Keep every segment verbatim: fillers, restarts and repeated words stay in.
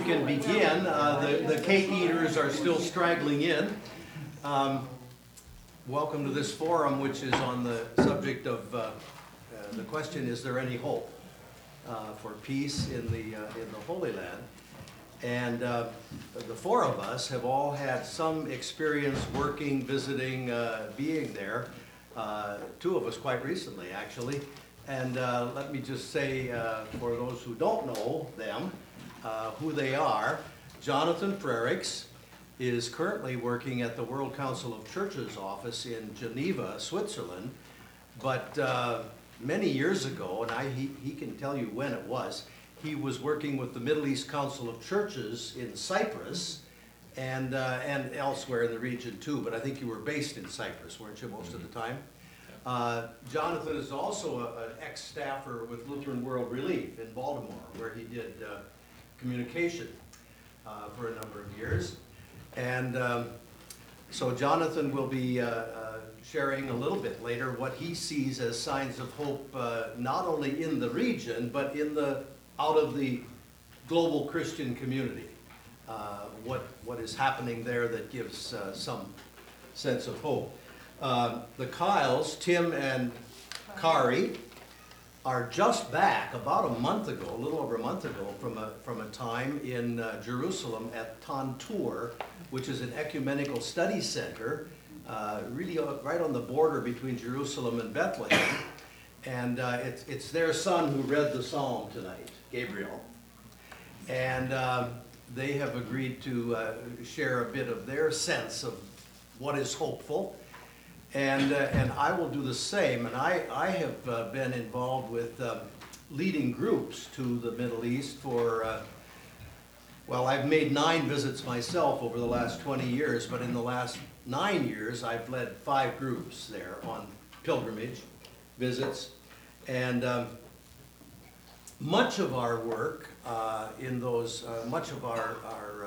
can begin. Uh, the, the cake eaters are still straggling in. Um, welcome to this forum, which is on the subject of, uh, uh, the question, is there any hope uh, for peace in the, uh, in the Holy Land? And uh, the four of us have all had some experience working, visiting, uh, being there. Uh, two of us quite recently, actually. And uh, let me just say, uh, for those who don't know them, uh, who they are. Jonathan Frerichs is currently working at the World Council of Churches office in Geneva, Switzerland. But uh, many years ago, and I, he, he can tell you when it was, he was working with the Middle East Council of Churches in Cyprus and, uh, and elsewhere in the region too. But I think you were based in Cyprus, weren't you, most of the time? Uh, Jonathan is also a, an ex-staffer with Lutheran World Relief in Baltimore, where he did uh, communication uh, for a number of years. And um, so Jonathan will be uh, uh, sharing a little bit later what he sees as signs of hope, uh, not only in the region, but in the out of the global Christian community. Uh, what, what is happening there that gives uh, some sense of hope. Uh, the Kyles, Tim and Kari, are just back about a month ago, a little over a month ago, from a, from a time in uh, Jerusalem at Tantur, which is an ecumenical study center, uh, really right on the border between Jerusalem and Bethlehem. And uh, it's, it's their son who read the psalm tonight, Gabriel. And uh, they have agreed to uh, share a bit of their sense of what is hopeful. And, uh, and I will do the same. And I, I have uh, been involved with um, leading groups to the Middle East for, uh, well, I've made nine visits myself over the last twenty years, but in the last nine years, I've led five groups there on pilgrimage visits. And um, much of our work uh, in those, uh, much of our, our uh,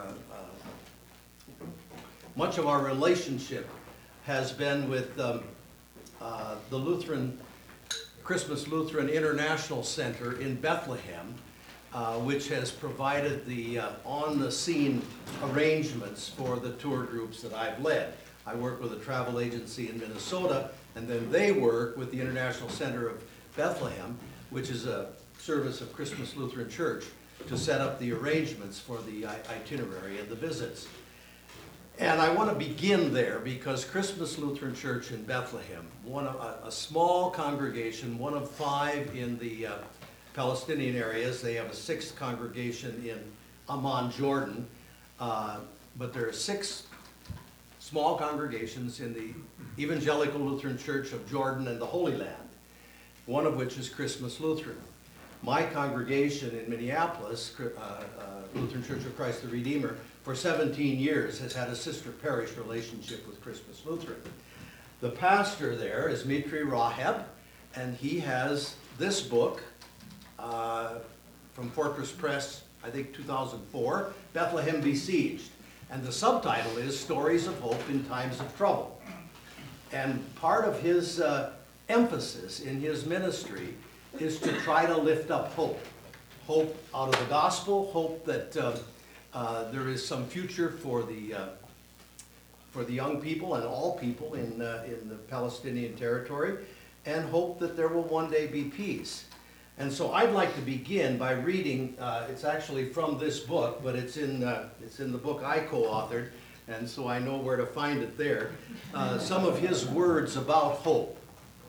uh, much of our relationship has been with um, uh, the Lutheran, Christmas Lutheran International Center in Bethlehem, uh, which has provided the uh, on-the-scene arrangements for the tour groups that I've led. I work with a travel agency in Minnesota, and then they work with the International Center of Bethlehem, which is a service of Christmas Lutheran Church, to set up the arrangements for the itinerary and the visits. And I want to begin there because Christmas Lutheran Church in Bethlehem, one of, a, a small congregation, one of five in the uh, Palestinian areas. They have a sixth congregation in Amman, Jordan, uh, but there are six small congregations in the Evangelical Lutheran Church of Jordan and the Holy Land, one of which is Christmas Lutheran. My congregation in Minneapolis, uh, uh, Lutheran Church of Christ the Redeemer, for seventeen years has had a sister parish relationship with Christmas Lutheran. The pastor there is Mitri Raheb, and he has this book uh, from Fortress Press, I think two thousand four, Bethlehem Besieged. And the subtitle is Stories of Hope in Times of Trouble. And part of his uh, emphasis in his ministry is to try to lift up hope. Hope out of the gospel, hope that uh, uh, there is some future for the, uh, for the young people and all people in, uh, in the Palestinian territory, and hope that there will one day be peace. And so I'd like to begin by reading, uh, it's actually from this book, but it's in, uh, it's in the book I co-authored, and so I know where to find it there, uh, some of his words about hope.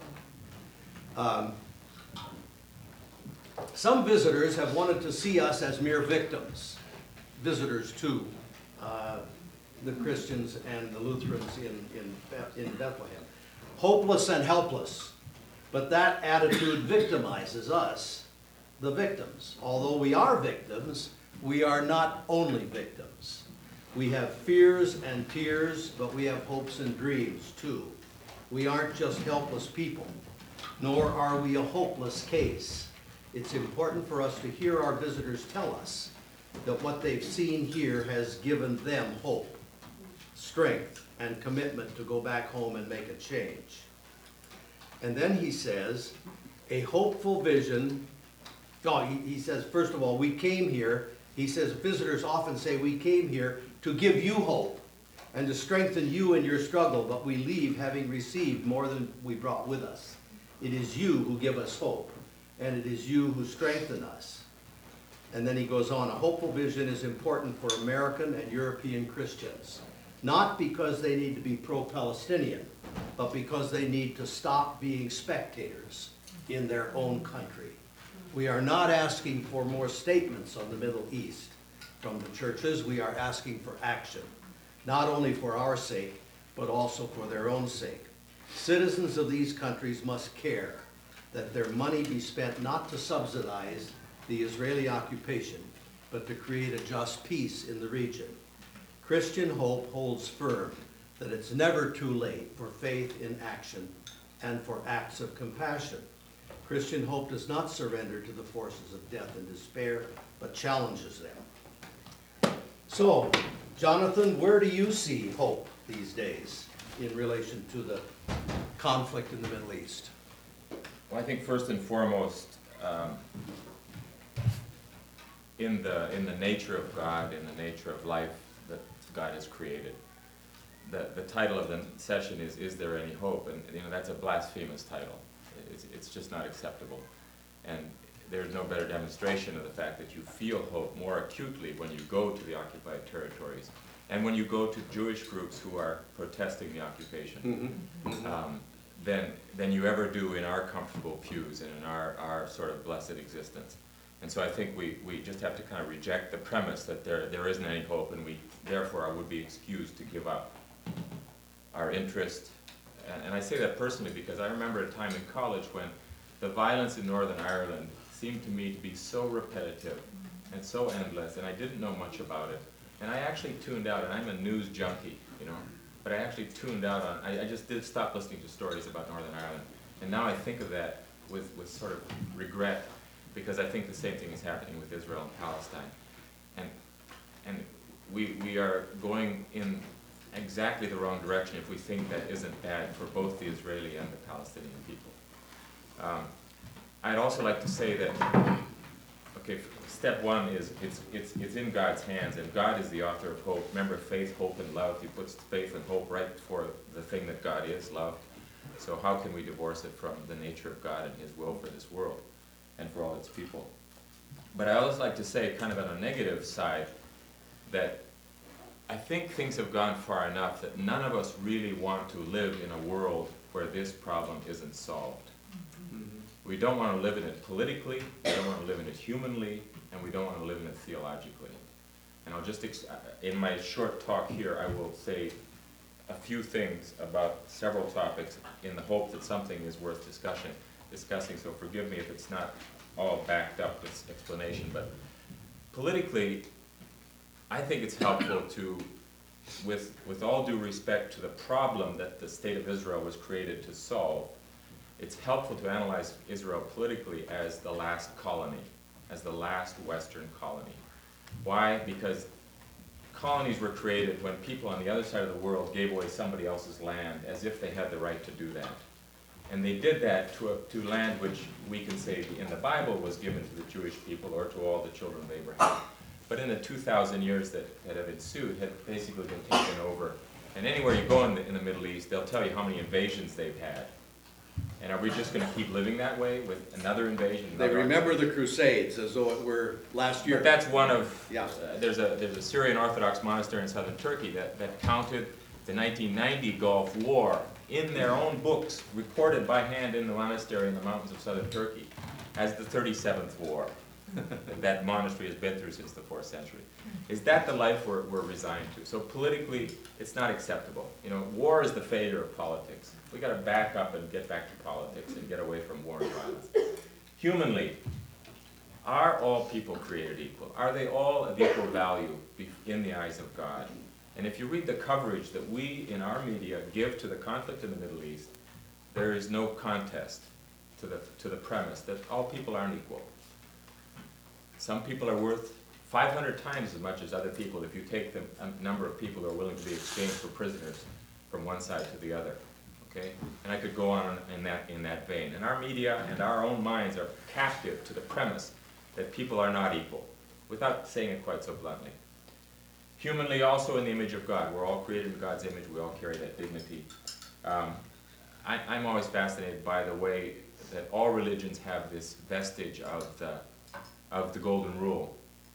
Um, Some visitors have wanted to see us as mere victims, visitors to uh, the Christians and the Lutherans in, in, in Bethlehem. Hopeless and helpless, but that attitude victimizes us, the victims. Although we are victims, we are not only victims. We have fears and tears, but we have hopes and dreams too. We aren't just helpless people, nor are we a hopeless case. It's important for us to hear our visitors tell us that what they've seen here has given them hope, strength, and commitment to go back home and make a change. And then he says, a hopeful vision. Oh, he, he says, first of all, we came here He says, visitors often say, we came here to give you hope and to strengthen you in your struggle, but we leave having received more than we brought with us. It is you who give us hope, and it is you who strengthen us. And then he goes on, a hopeful vision is important for American and European Christians, not because they need to be pro-Palestinian, but because they need to stop being spectators in their own country. We are not asking for more statements on the Middle East from the churches. We are asking for action, not only for our sake, but also for their own sake. Citizens of these countries must care that their money be spent not to subsidize the Israeli occupation, but to create a just peace in the region. Christian hope holds firm that it's never too late for faith in action and for acts of compassion. Christian hope does not surrender to the forces of death and despair, but challenges them. So, Jonathan, where do you see hope these days in relation to the conflict in the Middle East? Well, I think first and foremost, um, in the in the nature of God, in the nature of life that God has created. The the title of the session is "Is There Any Hope?" And you know that's a blasphemous title. It's it's just not acceptable. And there's no better demonstration of the fact that you feel hope more acutely when you go to the occupied territories and when you go to Jewish groups who are protesting the occupation, mm-hmm. um, than than you ever do in our comfortable pews and in our our sort of blessed existence. And so I think we, we just have to kind of reject the premise that there there isn't any hope, and we therefore I would be excused to give up our interest. And, and I say that personally because I remember a time in college when the violence in Northern Ireland seemed to me to be so repetitive and so endless, and I didn't know much about it. And I actually tuned out, and I'm a news junkie, you know, but I actually tuned out on, I, I just did stop listening to stories about Northern Ireland. And now I think of that with, with sort of regret, because I think the same thing is happening with Israel and Palestine. And, and we, we are going in exactly the wrong direction if we think that isn't bad for both the Israeli and the Palestinian people. Um, I'd also like to say that, okay, step one is it's, it's, it's in God's hands, and God is the author of hope. Remember, faith, hope, and love. He puts faith and hope right before the thing that God is, love. So how can we divorce it from the nature of God and His will for this world and for all its people? But I always like to say, kind of on a negative side, that I think things have gone far enough that none of us really want to live in a world where this problem isn't solved. Mm-hmm. We don't want to live in it politically, we don't want to live in it humanly, and we don't want to live in it theologically. And I'll just, ex in my short talk here, I will say a few things about several topics in the hope that something is worth discussion, discussing, so forgive me if it's not all backed up with explanation. But politically, I think it's helpful to, with, with all due respect to the problem that the State of Israel was created to solve, it's helpful to analyze Israel politically as the last colony, as the last Western colony. Why? Because colonies were created when people on the other side of the world gave away somebody else's land as if they had the right to do that. And they did that to, a, to land which we can say in the Bible was given to the Jewish people or to all the children of Abraham. But in the two thousand years that, that have ensued, had basically been taken over. And anywhere you go in the, in the Middle East, they'll tell you how many invasions they've had. And are we just going to keep living that way with another invasion? They remember the Crusades as though it were last year. But that's one of, yeah. uh, there's a there's a Syrian Orthodox monastery in southern Turkey that, that counted the nineteen ninety Gulf War in their own books, recorded by hand in the monastery in the mountains of southern Turkey, as the thirty-seventh war that monastery has been through since the fourth century. Is that the life we're, we're resigned to? So politically, it's not acceptable. You know, war is the failure of politics. We got to back up and get back to politics and get away from war and violence. Humanly, are all people created equal? Are they all of equal value in the eyes of God? And if you read the coverage that we in our media give to the conflict in the Middle East, there is no contest to the, to the premise that all people aren't equal. Some people are worth five hundred times as much as other people if you take the number of people who are willing to be exchanged for prisoners from one side to the other. Okay? And I could go on in that, in that vein. And our media and our own minds are captive to the premise that people are not equal. without saying it quite so bluntly. Humanly, also in the image of God. We're all created in God's image. We all carry that dignity. Um, I, I'm always fascinated by the way that all religions have this vestige of the, of the golden rule.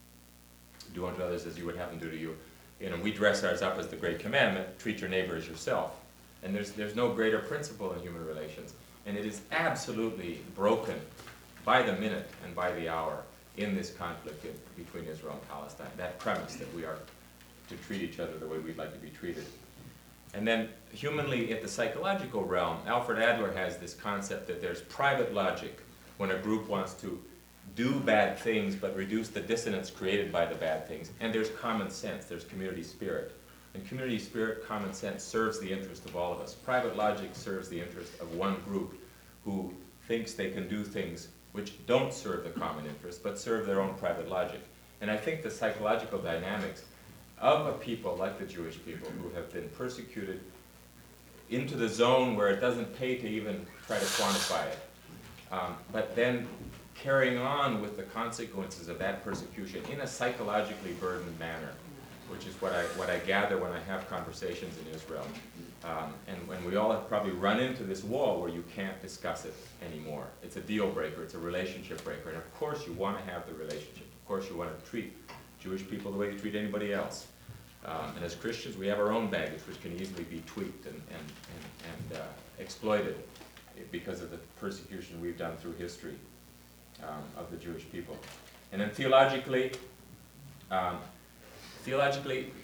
Do unto others as you would have them do to you. You know, we dress ours up as the great commandment, treat your neighbor as yourself. And there's, there's no greater principle in human relations. And it is absolutely broken by the minute and by the hour in this conflict in, between Israel and Palestine. That premise that we are to treat each other the way we'd like to be treated. And then humanly, at the psychological realm, Alfred Adler has this concept that there's private logic when a group wants to do bad things but reduce the dissonance created by the bad things. And there's common sense, there's community spirit. And community spirit, common sense, serves the interest of all of us. Private logic serves the interest of one group who thinks they can do things which don't serve the common interest, but serve their own private logic. And I think the psychological dynamics of a people like the Jewish people who have been persecuted into the zone where it doesn't pay to even try to quantify it, um, but then carrying on with the consequences of that persecution in a psychologically burdened manner, which is what I, what I gather when I have conversations in Israel. Um, and when we all have probably run into this wall where you can't discuss it anymore. It's a deal breaker, it's a relationship breaker, and of course you want to have the relationship. Of course you want to treat Jewish people the way you treat anybody else. Um, and as Christians, we have our own baggage, which can easily be tweaked and, and, and, and uh, exploited because of the persecution we've done through history um, of the Jewish people. And then theologically, um, theologically,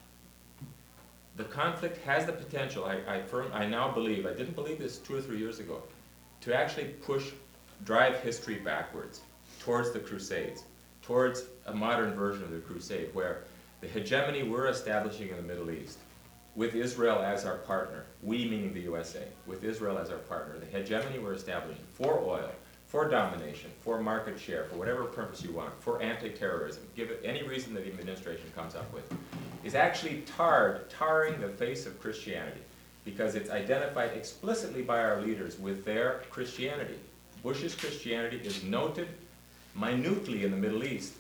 the conflict has the potential, I, I, firm, I now believe, I didn't believe this two or three years ago, to actually push, drive history backwards towards the Crusades, towards a modern version of the Crusade, where the hegemony we're establishing in the Middle East, with Israel as our partner, we meaning the U S A, with Israel as our partner, the hegemony we're establishing for oil, for domination, for market share, for whatever purpose you want, for anti-terrorism, give it any reason that the administration comes up with, is actually tarred, tarring the face of Christianity, because it's identified explicitly by our leaders with their Christianity. Bush's Christianity is noted minutely in the Middle East,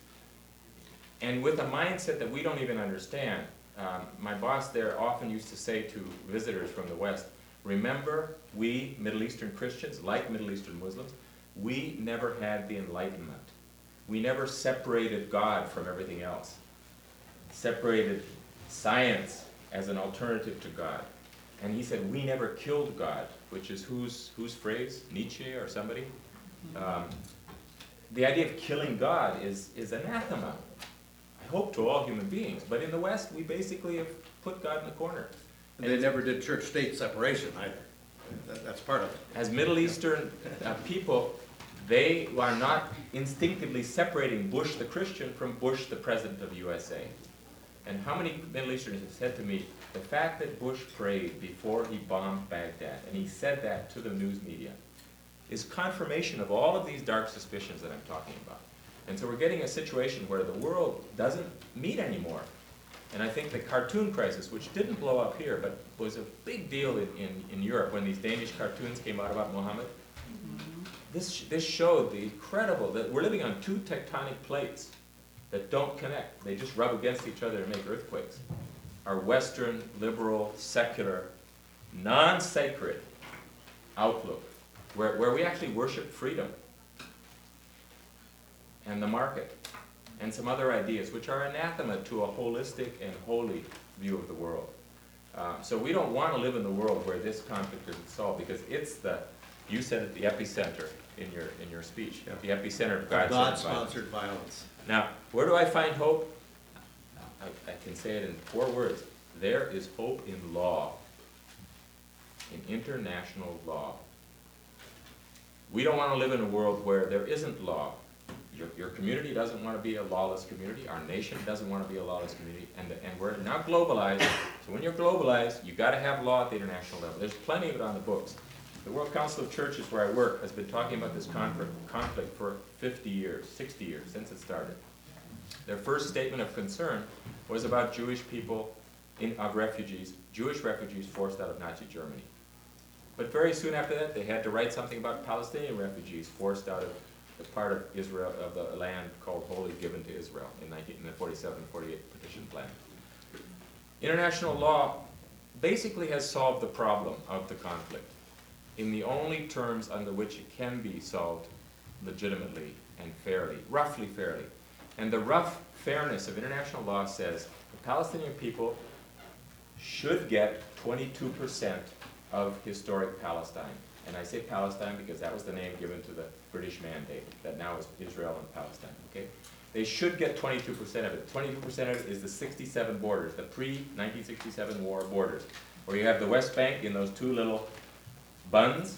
and with a mindset that we don't even understand. Um, my boss there often used to say to visitors from the West, remember, we Middle Eastern Christians, like Middle Eastern Muslims, we never had the Enlightenment. We never separated God from everything else. Separated science as an alternative to God. And he said, we never killed God, which is whose, whose phrase? Nietzsche or somebody? Um, the idea of killing God is, is anathema, I hope, to all human beings. But in the West, we basically have put God in the corner. And they never did church-state separation either. That, that's part of it. As Middle Eastern uh, people, they are not instinctively separating Bush the Christian from Bush the President of the U S A. And how many Middle Easterners have said to me, the fact that Bush prayed before he bombed Baghdad, and he said that to the news media, is confirmation of all of these dark suspicions that I'm talking about. And so we're getting a situation where the world doesn't meet anymore. And I think the cartoon crisis, which didn't blow up here, but was a big deal in, in, in Europe when these Danish cartoons came out about Muhammad, mm-hmm. this, this showed the incredible, that we're living on two tectonic plates that don't connect. They just rub against each other and make earthquakes. Our Western, liberal, secular, non-sacred outlook, where, where we actually worship freedom and the market, and some other ideas which are anathema to a holistic and holy view of the world. Uh, so we don't want to live in the world where this conflict isn't solved, because it's the, you said it, the epicenter in your, in your speech, yeah. The epicenter of God-sponsored God-sponsored violence. violence. Now, where do I find hope? I, I can say it in four words. There is hope in law, in international law. We don't want to live in a world where there isn't law. Your, your community doesn't want to be a lawless community. Our nation doesn't want to be a lawless community. And, and we're now globalized. So when you're globalized, you've got to have law at the international level. There's plenty of it on the books. The World Council of Churches, where I work, has been talking about this conflict, conflict for fifty years, sixty years, since it started. Their first statement of concern was about Jewish people, in, of refugees, Jewish refugees forced out of Nazi Germany. But very soon after that, they had to write something about Palestinian refugees forced out of the part of Israel, of the land called wholly given to Israel in nineteen, in the forty-seven forty-eight partition plan. International law basically has solved the problem of the conflict in the only terms under which it can be solved legitimately and fairly, roughly fairly. And the rough fairness of international law says the Palestinian people should get twenty-two percent of historic Palestine. And I say Palestine because that was the name given to the British mandate, that now is Israel and Palestine, okay? They should get twenty-two percent of it. twenty-two percent of it is the sixty-seven borders, the pre nineteen sixty-seven war borders, where you have the West Bank in those two little buns,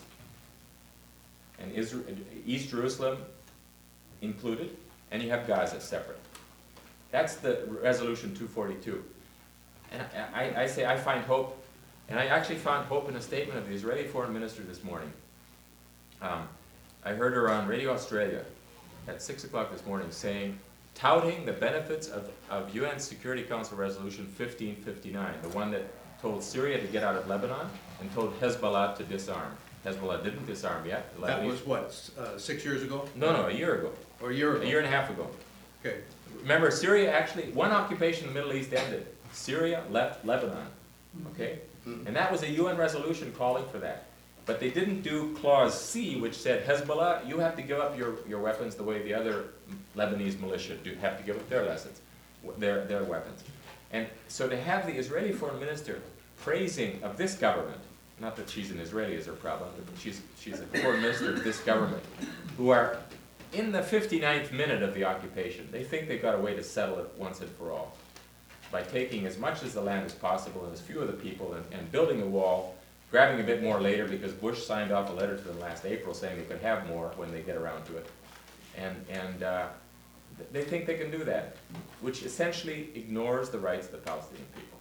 and Israel, East Jerusalem included, and you have Gaza separate. That's the resolution two forty-two. And I, I, I say I find hope, and I actually found hope in a statement of the Israeli foreign minister this morning. Um, I heard her on Radio Australia at six o'clock this morning saying, touting the benefits of, of U N Security Council Resolution fifteen fifty-nine, the one that told Syria to get out of Lebanon and told Hezbollah to disarm. Hezbollah didn't disarm yet. The That Lebanese- was what, uh, six years ago? No, no, a year ago. Or a year ago? A year and a half ago. Okay. Remember, Syria actually, one occupation in the Middle East ended. Syria left Lebanon, okay? Mhm. And that was a U N resolution calling for that. But they didn't do clause C, which said, Hezbollah, you have to give up your, your weapons the way the other Lebanese militia do have to give up their lessons, their, their weapons. And so to have the Israeli foreign minister praising of this government, not that she's an Israeli is her problem, but she's, she's a foreign minister of this government, who are in the fifty-ninth minute of the occupation. They think they've got a way to settle it once and for all by taking as much as the land as possible and as few of the people and, and building a wall, grabbing a bit more later because Bush signed off a letter to them last April saying they could have more when they get around to it. And, and uh, th- they think they can do that, which essentially ignores the rights of the Palestinian people.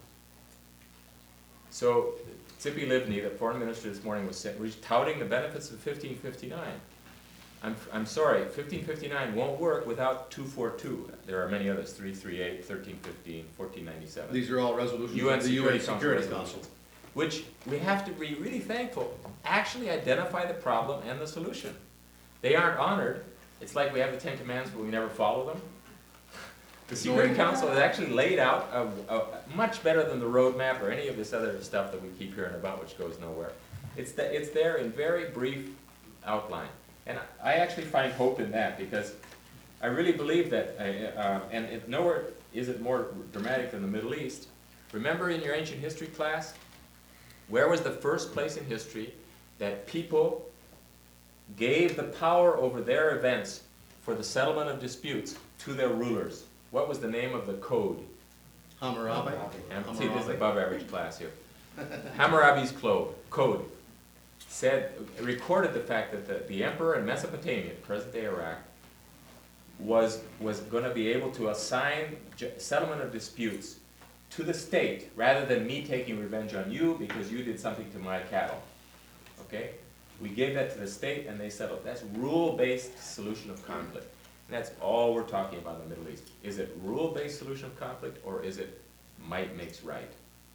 So Tzipi Livni, the foreign minister this morning, was, saying, was touting the benefits of fifteen fifty-nine. I'm, I'm sorry, fifteen fifty-nine won't work without two forty-two. There are many others, three thirty-eight, thirteen fifteen, fourteen ninety-seven. These are all resolutions U N of the U N Security Council Security resolutions. Council. Which we have to be really thankful, actually identify the problem and the solution. They aren't honored. It's like we have the Ten Commandments, but we never follow them. The Security Council has actually laid out a, a, much better than the roadmap or any of this other stuff that we keep hearing about, which goes nowhere. It's, the, it's there in very brief outline. And I actually find hope in that because I really believe that, uh, uh, and it, nowhere is it more dramatic than the Middle East. Remember in your ancient history class, where was the first place in history that people gave the power over their events for the settlement of disputes to their rulers? What was the name of the code? Hammurabi? And see, this is Hammurabi. above average class here. Hammurabi's clo- code said, recorded the fact that the, the emperor in Mesopotamia, present-day Iraq, was, was going to be able to assign ju- settlement of disputes to the state, rather than me taking revenge on you because you did something to my cattle. Okay? We gave that to the state and they settled. That's rule-based solution of conflict. And that's all we're talking about in the Middle East. Is it rule-based solution of conflict or is it might makes right?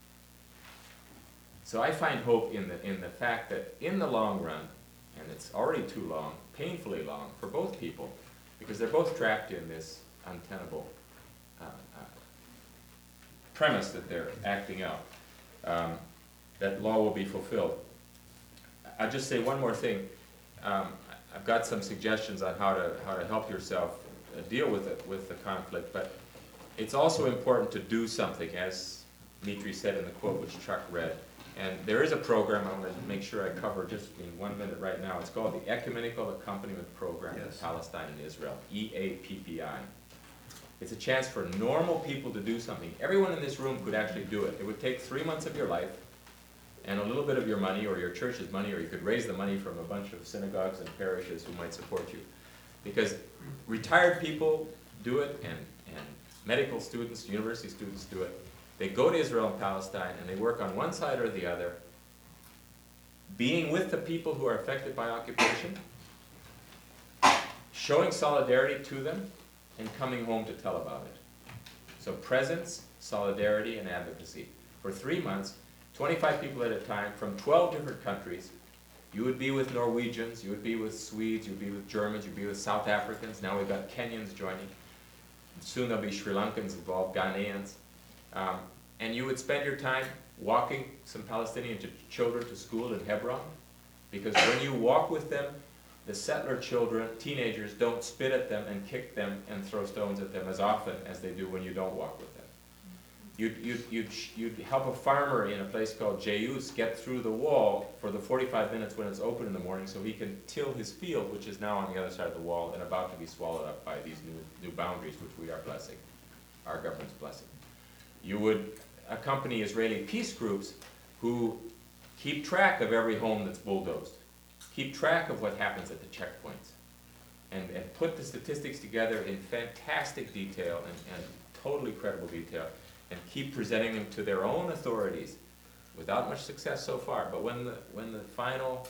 So I find hope in the, in the fact that in the long run, and it's already too long, painfully long for both people, because they're both trapped in this untenable uh, uh, premise that they're acting out, um, that law will be fulfilled. I'll just say one more thing. Um, I've got some suggestions on how to how to help yourself uh, deal with it with the conflict, but it's also important to do something, as Mitri said in the quote which Chuck read. And there is a program I'm going to make sure I cover just in one minute right now. It's called the Ecumenical Accompaniment Program Yes. in Palestine and Israel, E A P P I. It's a chance for normal people to do something. Everyone in this room could actually do it. It would take three months of your life and a little bit of your money or your church's money, or you could raise the money from a bunch of synagogues and parishes who might support you. Because retired people do it, and, and medical students, university students do it. They go to Israel and Palestine and they work on one side or the other, being with the people who are affected by occupation, showing solidarity to them, and coming home to tell about it. So presence, solidarity, and advocacy. For three months, twenty-five people at a time from twelve different countries, You would be with Norwegians, you would be with Swedes, you would be with Germans, you'd be with South Africans. Now we've got Kenyans joining. Soon there'll be Sri Lankans involved, Ghanaians. Um, and you would spend your time walking some Palestinian ch- children to school in Hebron, because when you walk with them, the settler children, teenagers, don't spit at them and kick them and throw stones at them as often as they do when you don't walk with them. You'd, you'd, you'd, you'd help a farmer in a place called Jayus get through the wall for the forty-five minutes when it's open in the morning so he can till his field, which is now on the other side of the wall and about to be swallowed up by these new, new boundaries which we are blessing, our government's blessing. You would accompany Israeli peace groups who keep track of every home that's bulldozed, keep track of what happens at the checkpoints, and, and put the statistics together in fantastic detail and, and totally credible detail, and keep presenting them to their own authorities without much success so far. But when the, when the final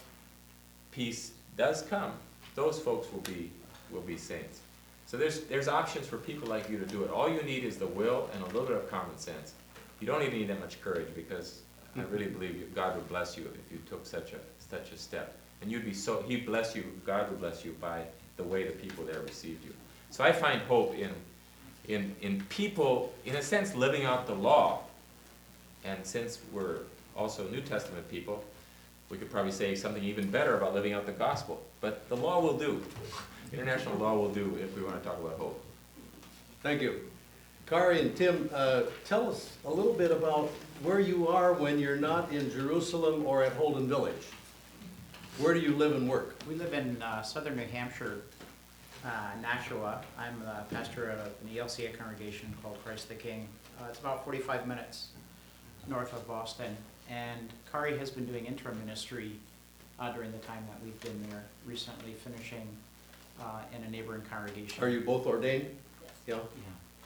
peace does come, those folks will be, will be saints. So there's, there's options for people like you to do it. All you need is the will and a little bit of common sense. You don't even need that much courage, because I really believe you, God would bless you if you took such a, such a step. And you'd be so, He'd bless you, God would bless you by the way the people there received you. So I find hope in In, in people, in a sense, living out the law. And since we're also New Testament people, we could probably say something even better about living out the gospel. But the law will do. International law will do if we want to talk about hope. Thank you. Kari and Tim, uh, tell us a little bit about where you are when you're not in Jerusalem or at Holden Village. Where do you live and work? We live in uh, southern New Hampshire, uh, Nashua. I'm a pastor of an E L C A congregation called Christ the King. Uh, it's about forty-five minutes north of Boston. And Kari has been doing interim ministry uh, during the time that we've been there, recently finishing uh, in a neighboring congregation. Are you both ordained? Yes. Yeah.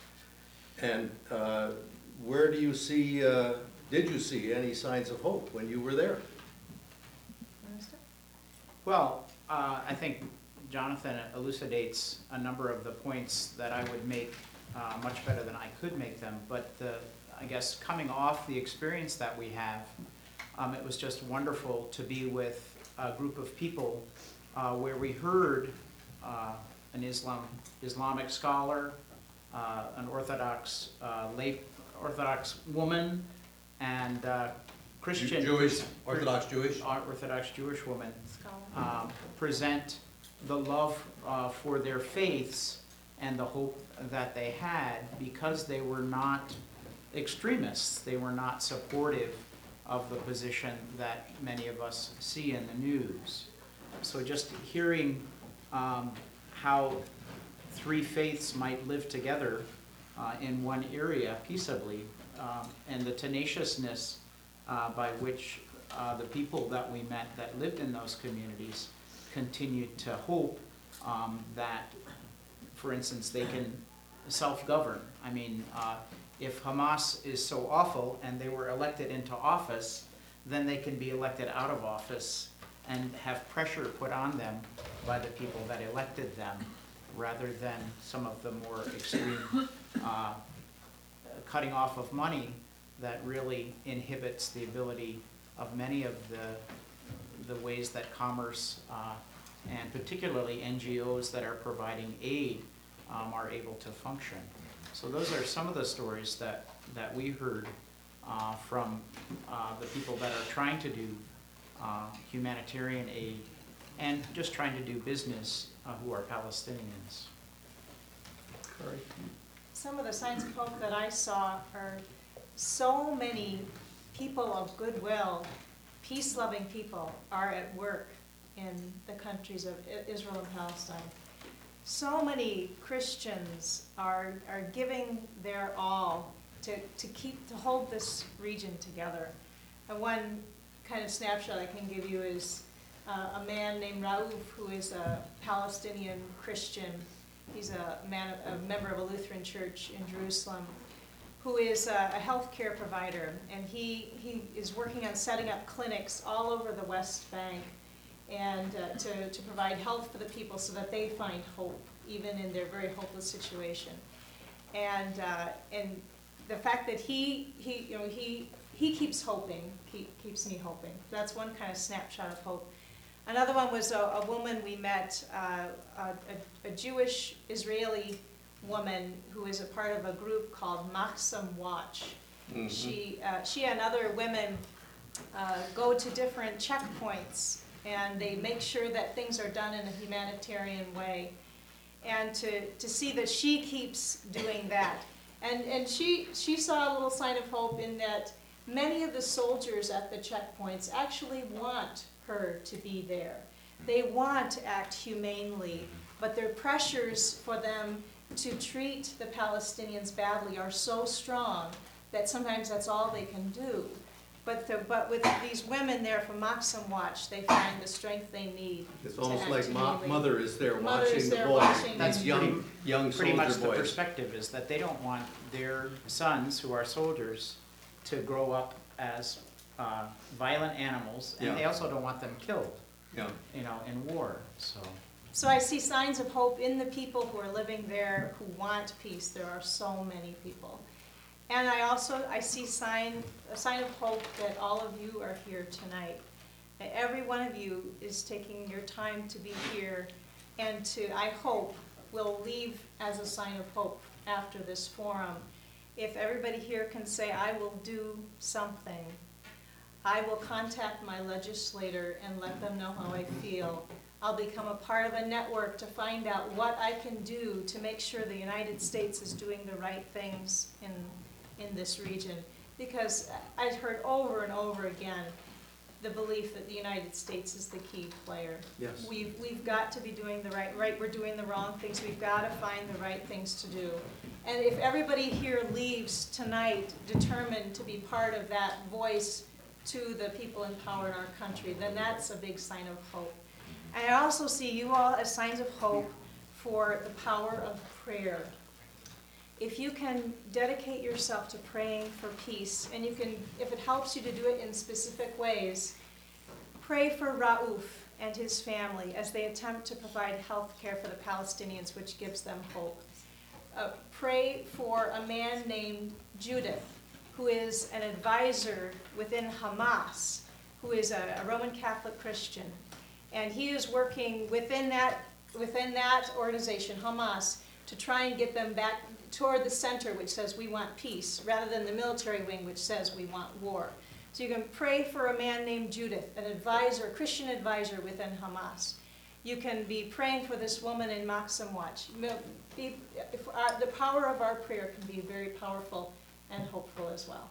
And uh, where do you see, uh, did you see any signs of hope when you were there? Well, uh, I think Jonathan elucidates a number of the points that I would make uh, much better than I could make them. But the, I guess coming off the experience that we have, um, it was just wonderful to be with a group of people uh, where we heard uh, an Islam Islamic scholar, uh, an Orthodox uh, lay Orthodox woman, and uh, Christian Jewish, Orthodox Jewish? Orthodox Jewish woman um, present the love uh, for their faiths and the hope that they had, because they were not extremists. They were not supportive of the position that many of us see in the news. So just hearing um, how three faiths might live together uh, in one area peaceably, um, and the tenaciousness uh, by which uh, the people that we met that lived in those communities continued to hope um, that, for instance, they can self-govern. I mean, uh, if Hamas is so awful and they were elected into office, then they can be elected out of office and have pressure put on them by the people that elected them, rather than some of the more extreme uh, cutting off of money that really inhibits the ability of many of the, the ways that commerce uh, and particularly N G Os that are providing aid um, are able to function. So those are some of the stories that, that we heard uh, from uh, the people that are trying to do uh, humanitarian aid and just trying to do business uh, who are Palestinians. Kari? Some of the signs of hope that I saw are so many people of goodwill, peace-loving people are at work in the countries of Israel and Palestine. So many Christians are, are giving their all to, to keep, to hold this region together. And one kind of snapshot I can give you is uh, a man named Raouf, who is a Palestinian Christian. He's a man, a member of a Lutheran church in Jerusalem, who is a, a healthcare provider, and he, he is working on setting up clinics all over the West Bank and uh, to, to provide health for the people so that they find hope, even in their very hopeless situation. And uh, and the fact that he he you know he he keeps hoping, keep, keeps me hoping. That's one kind of snapshot of hope. Another one was a, a woman we met, uh, a, a Jewish Israeli woman who is a part of a group called Maxim Watch. Mhm. She, uh, she and other women uh, go to different checkpoints, and they make sure that things are done in a humanitarian way. And to, to see that she keeps doing that. And, and she, she saw a little sign of hope in that many of the soldiers at the checkpoints actually want her to be there. They want to act humanely, but their pressures for them to treat the Palestinians badly are so strong that sometimes that's all they can do. But, the, but with these women there from Maxim Watch, they find the strength they need. It's to almost act like mo- humanely. mother is there Mother is watching the there boys, watching That's these young, pretty- young Pretty much soldier the boys. perspective is that they don't want their sons, who are soldiers, to grow up as uh, violent animals, and Yeah. they also don't want them killed, Yeah. you know, in war, so. So I see signs of hope in the people who are living there who want peace. There are so many people. And I also, I see sign, a sign of hope that all of you are here tonight. That every one of you is taking your time to be here and to, I hope, will leave as a sign of hope after this forum. If everybody here can say, I will do something, I will contact my legislator and let them know how I feel. I'll become a part of a network to find out what I can do to make sure the United States is doing the right things in, in this region. Because I've heard over and over again the belief that the United States is the key player. Yes. We've, we've got to be doing the right, right, we're doing the wrong things, we've got to find the right things to do. And if everybody here leaves tonight determined to be part of that voice to the people in power in our country, then that's a big sign of hope. And I also see you all as signs of hope for the power of prayer. If you can dedicate yourself to praying for peace, and you can, if it helps you to do it in specific ways, pray for Rauf and his family as they attempt to provide health care for the Palestinians, which gives them hope. Uh, pray for a man named Judith, who is an advisor within Hamas, who is a, a Roman Catholic Christian. And he is working within that, within that organization, Hamas, to try and get them back toward the center, which says we want peace, rather than the military wing, which says we want war. So you can pray for a man named Judith, an advisor, a Christian advisor within Hamas. You can be praying for this woman in Maxim Watch. Be, if our, the power of our prayer can be very powerful and hopeful as well.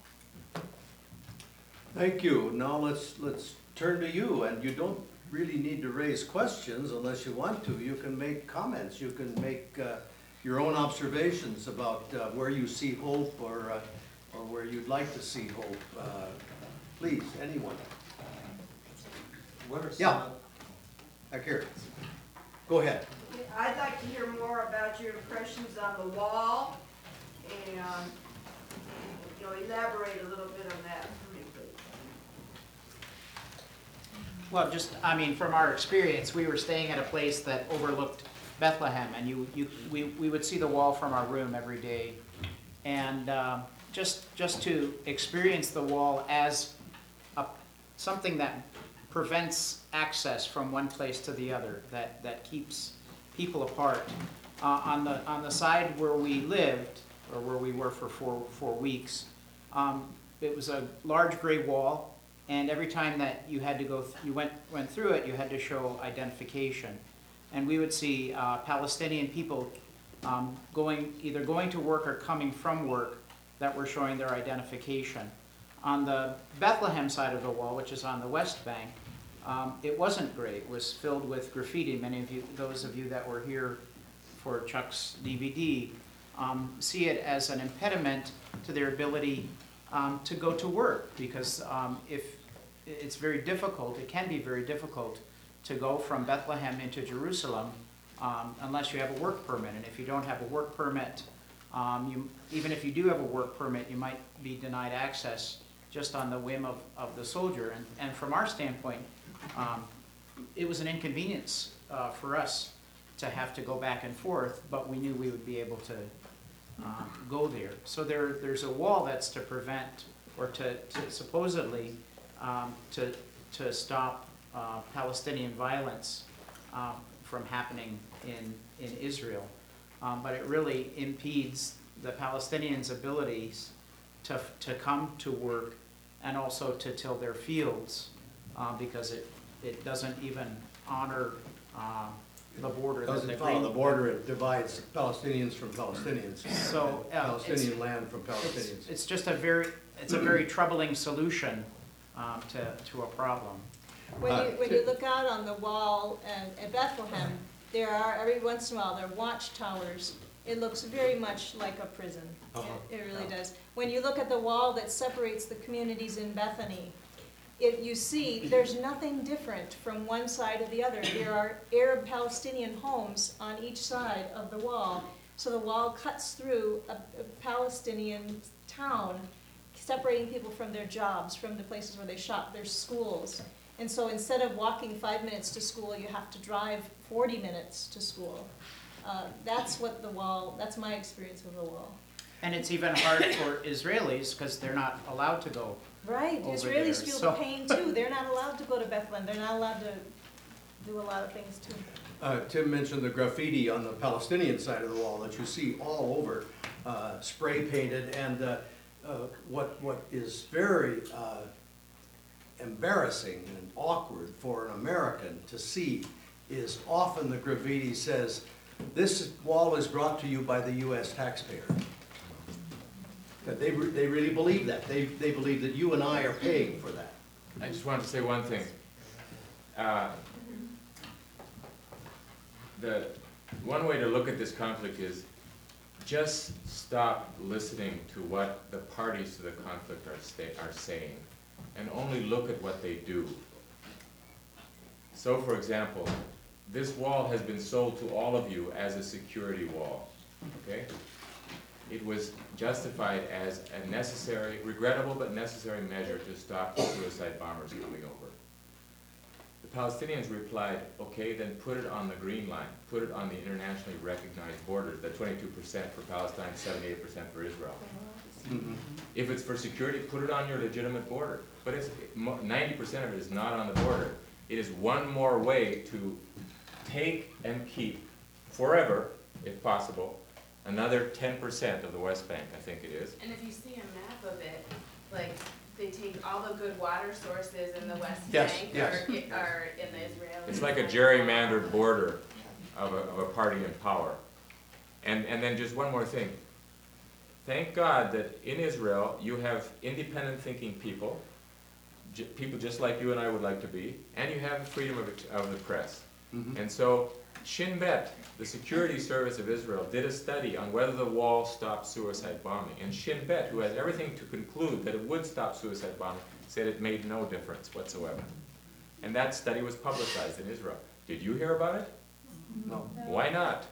Thank you. Now let's, let's turn to you, and you don't really need to raise questions unless you want to. You can make comments, you can make uh, your own observations about uh, where you see hope or, uh, or where you'd like to see hope. Uh, please, anyone. What are some Yeah. of- Back here. Go ahead. I'd like to hear more about your impressions on the wall, and, you know, elaborate a little bit on that for me, please. Well, just, I mean, from our experience, we were staying at a place that overlooked Bethlehem, and you, you, we, we would see the wall from our room every day. And um, just, just to experience the wall as a, something that prevents access from one place to the other, that, that keeps people apart. Uh, on the, on the side where we lived, or where we were for four, four weeks, um, it was a large gray wall, and every time that you had to go, th- you went, went through it, you had to show identification. And we would see uh, Palestinian people um, going, either going to work or coming from work that were showing their identification. On the Bethlehem side of the wall, which is on the West Bank, um, it wasn't gray. It was filled with graffiti. Many of you, those of you that were here for Chuck's D V D, um, see it as an impediment to their ability um, to go to work, because um, if it's very difficult, it can be very difficult to go from Bethlehem into Jerusalem um, unless you have a work permit. And if you don't have a work permit, um, you, even if you do have a work permit, you might be denied access just on the whim of, of the soldier. And, and from our standpoint, um, it was an inconvenience uh, for us to have to go back and forth, but we knew we would be able to uh, go there. So there, there's a wall that's to prevent, or to, to supposedly, um, to, to stop uh, Palestinian violence um, from happening in, in Israel. Um, but it really impedes the Palestinians' abilities to, to come to work and also to till their fields, uh, because it, it doesn't even honor uh, the border that the Doesn't follow the Green- border, it divides Palestinians from Palestinians. So, uh, Palestinian land from It's, Palestinians. it's just a very, it's a very troubling solution um, to, to a problem. When Uh, you, when to- you look out on the wall and, at Bethlehem, there are, every once in a while, there are watchtowers. It looks very much like a prison. Uh-huh. It, it really does. When you look at the wall that separates the communities in Bethany, it, you see, there's nothing different from one side to the other. There are Arab Palestinian homes on each side of the wall. So the wall cuts through a, a Palestinian town, separating people from their jobs, from the places where they shop, their schools. And so instead of walking five minutes to school, you have to drive forty minutes to school. Uh, that's what the wall, that's my experience with the wall. And it's even hard for Israelis because they're not allowed to go. Right, Over Israelis there, feel so- the pain too. They're not allowed to go to Bethlehem. They're not allowed to do a lot of things too. Uh, Tim mentioned the graffiti on the Palestinian side of the wall that you see all over, uh, spray painted, and uh, uh, what, what is very uh, embarrassing and awkward for an American to see is often the graffiti says, "This wall is brought to you by the U S taxpayer." That they, re- they really believe that. They, they believe that you and I are paying for that. I just wanted to say one thing. Uh, The, one way to look at this conflict is just stop listening to what the parties to the conflict are sta- are saying, and only look at what they do. So, for example, this wall has been sold to all of you as a security wall, okay? It was justified as a necessary, regrettable but necessary measure to stop the suicide bombers coming over. The Palestinians replied, okay, then put it on the green line, put it on the internationally recognized border, the twenty-two percent for Palestine, seventy-eight percent for Israel. Mhm. If it's for security, put it on your legitimate border. But it's, ninety percent of it is not on the border. It is one more way to take and keep forever, if possible, another ten percent of the West Bank, I think it is. And if you see a map of it, like, they take all the good water sources in the West Yes, Bank yes. are, are in the Israeli. It's like a gerrymandered border of a, of a party in power. And, and then just one more thing. Thank God that in Israel, you have independent thinking people, j- people just like you and I would like to be, and you have freedom of, ex- of the press. Mhm. And so Shin Bet, the security service of Israel, did a study on whether the wall stopped suicide bombing. And Shin Bet, who has everything to conclude that it would stop suicide bombing, said it made no difference whatsoever. And that study was publicized in Israel. Did you hear about it? No. Why not?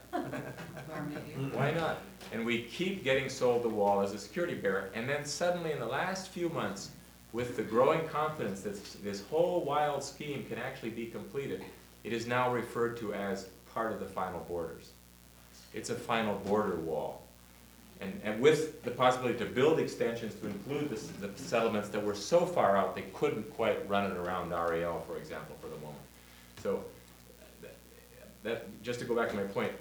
Why not? And we keep getting sold the wall as a security barrier, and then suddenly in the last few months, with the growing confidence that this whole wild scheme can actually be completed, it is now referred to as part of the final borders. It's a final border wall. And, and with the possibility to build extensions to include this, the settlements that were so far out they couldn't quite run it around R E L, for example, for the moment. So, that, that, just to go back to my point,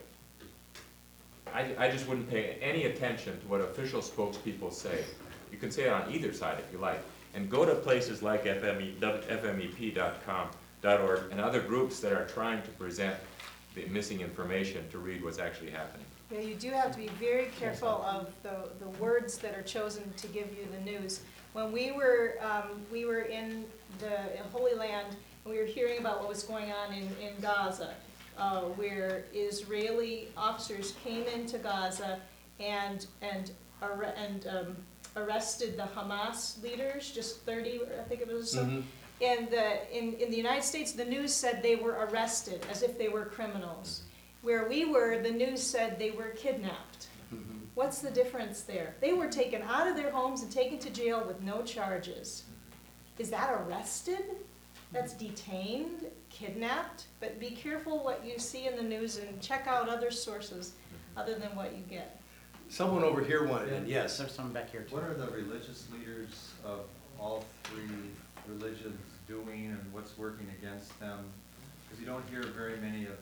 I, I just wouldn't pay any attention to what official spokespeople say. You can say it on either side if you like. And go to places like F M E, F M E P dot com, .org, and other groups that are trying to present the missing information to read what's actually happening. Yeah, you do have to be very careful of the, the words that are chosen to give you the news. When we were, um, we were in the in Holy Land, and we were hearing about what was going on in, in Gaza, uh, where Israeli officers came into Gaza and, and, arre- and um, arrested the Hamas leaders, just thirty, I think it was, Mhm. and the, in, in the United States, the news said they were arrested, as if they were criminals. Where we were, the news said they were kidnapped. Mhm. What's the difference there? They were taken out of their homes and taken to jail with no charges. Is that arrested? That's detained, kidnapped? But be careful what you see in the news and check out other sources other than what you get. Someone over here wanted in, yes. There's some back here too. What are the religious leaders of all three religions doing, and what's working against them? Because you don't hear very many of,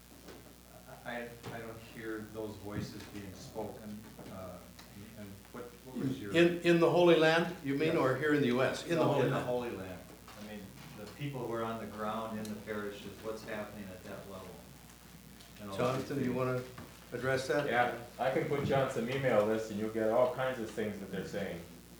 I, I don't hear those voices being spoken. uh, And what, what was your? In, in the Holy Land, you mean, or here in the U S? In the No, Holy In the Land. Holy Land. I mean, the people who are on the ground in the parishes, what's happening at that level? And all Jonathan, these you things. want to address that? Yeah, I can put you on some email lists and you'll get all kinds of things that they're saying.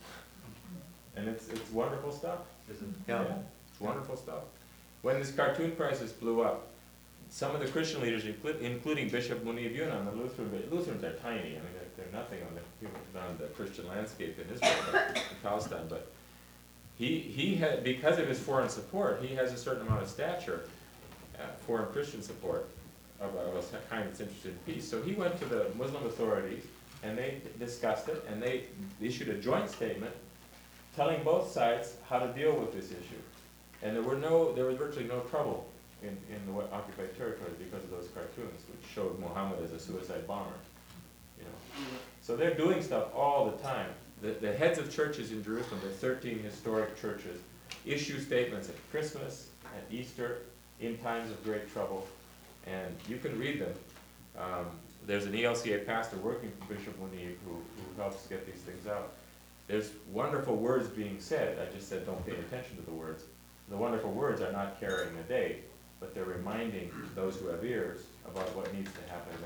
And it's, it's wonderful stuff. Is it? Yeah. It's wonderful stuff. When this cartoon crisis blew up, some of the Christian leaders, inclu- including Bishop Muniv Yunan, the Lutheran, Lutherans are tiny, I mean, they're, they're nothing on the, on the Christian landscape in Israel, but, in Palestine, but he, he had, because of his foreign support, he has a certain amount of stature, uh, foreign Christian support, of a, of a kind that's interested in peace. So he went to the Muslim authorities, and they discussed it, and they issued a joint statement telling both sides how to deal with this issue. And there were no, there was virtually no trouble in, in the occupied territories because of those cartoons, which showed Muhammad as a suicide bomber, you know. So they're doing stuff all the time. The, the heads of churches in Jerusalem, the thirteen historic churches, issue statements at Christmas, at Easter, in times of great trouble, and you can read them. Um, there's an E L C A pastor working for Bishop Muniv who, who helps get these things out. There's wonderful words being said. I just said don't pay attention to the words. The wonderful words are not carrying the day, but they're reminding those who have ears about what needs to happen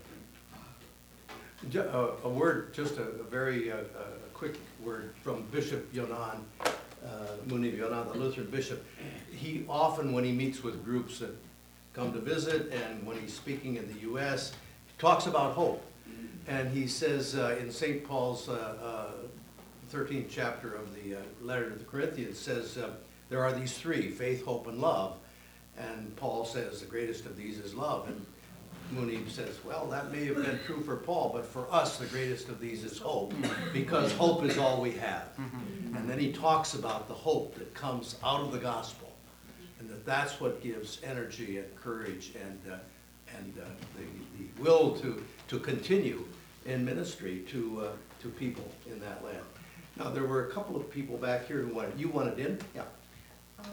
eventually. Ju- uh, A word, just a a very, uh, a quick word from Bishop Yonan, uh, Muniv Yonan, the Lutheran bishop. He often, when he meets with groups that come to visit, and when he's speaking in the U S, talks about hope. And he says uh, in Saint Paul's uh, uh, thirteenth chapter of the uh, letter to the Corinthians, says uh, there are these three, faith, hope, and love. And Paul says the greatest of these is love. And Muniv says, well, that may have been true for Paul, but for us, the greatest of these is hope, because hope is all we have. And then he talks about the hope that comes out of the gospel, and that that's what gives energy and courage and, uh, and uh, the, the will to, to continue in ministry to, uh, to people in that land. Now, there were a couple of people back here who wanted, you wanted in? Yeah. Um,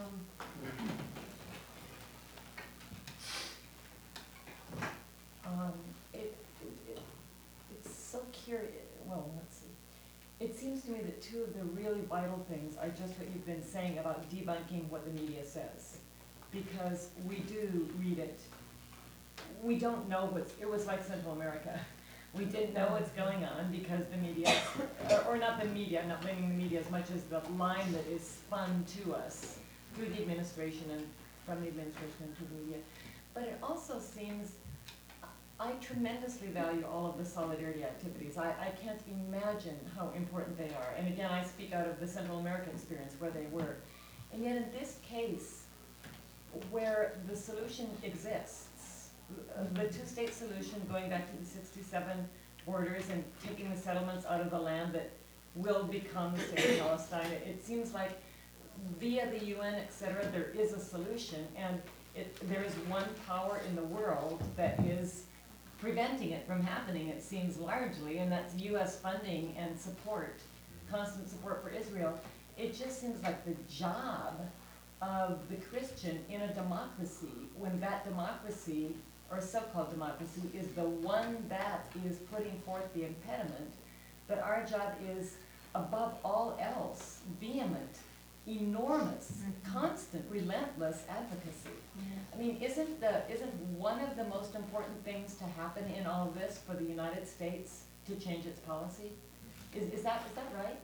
um, it, it, it's so curious, well, let's see. It seems to me that two of the really vital things are just what you've been saying about debunking what the media says. Because we do read it. We don't know what's, it was like Central America. We didn't know what's going on because the media, or, or not the media, I'm not blaming the media as much as the line that is spun to us through the administration and from the administration and to the media. But it also seems, I tremendously value all of the solidarity activities. I, I can't imagine how important they are. And again, I speak out of the Central American experience where they were. And yet in this case, where the solution exists, the two-state solution going back to the sixty-seven borders and taking the settlements out of the land that will become the state of Palestine, it, it seems like via the U N, et cetera, there is a solution, and it, there is one power in the world that is preventing it from happening, it seems largely, and that's U S funding and support, constant support for Israel. It just seems like the job of the Christian in a democracy, when that democracy, or so-called democracy, is the one that is putting forth the impediment, that our job is, above all else, vehement, enormous, Mhm. constant, relentless advocacy. I mean, isn't the, isn't one of the most important things to happen in all of this for the United States to change its policy? Is, is that, is that right?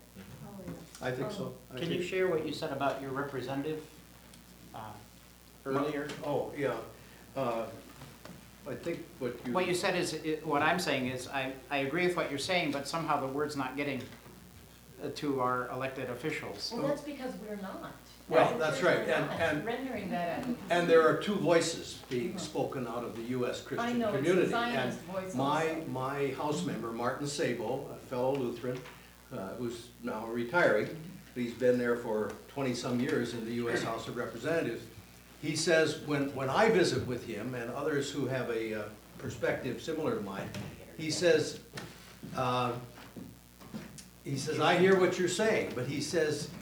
I think so. I Can you think- share what you said about your representative uh, earlier? Oh, yeah. Uh, I think what you. What you said is, it- what I'm saying is, I, I agree with what you're saying, but somehow the word's not getting uh, to our elected officials. Well, that's because we're not. Well, As a that's church, right, we're and- not and- Rendering that advocacy. And there are two voices being Mhm. spoken out of the U S I Christian know, it's a community. Zionist And voice my, also. my house member, Martin Sabo, a fellow Lutheran, uh, who's now retiring, he's been there for twenty-some years in the U S House of Representatives. He says, when, when I visit with him and others who have a uh, perspective similar to mine, he says, uh, he says, I hear what you're saying, but he says,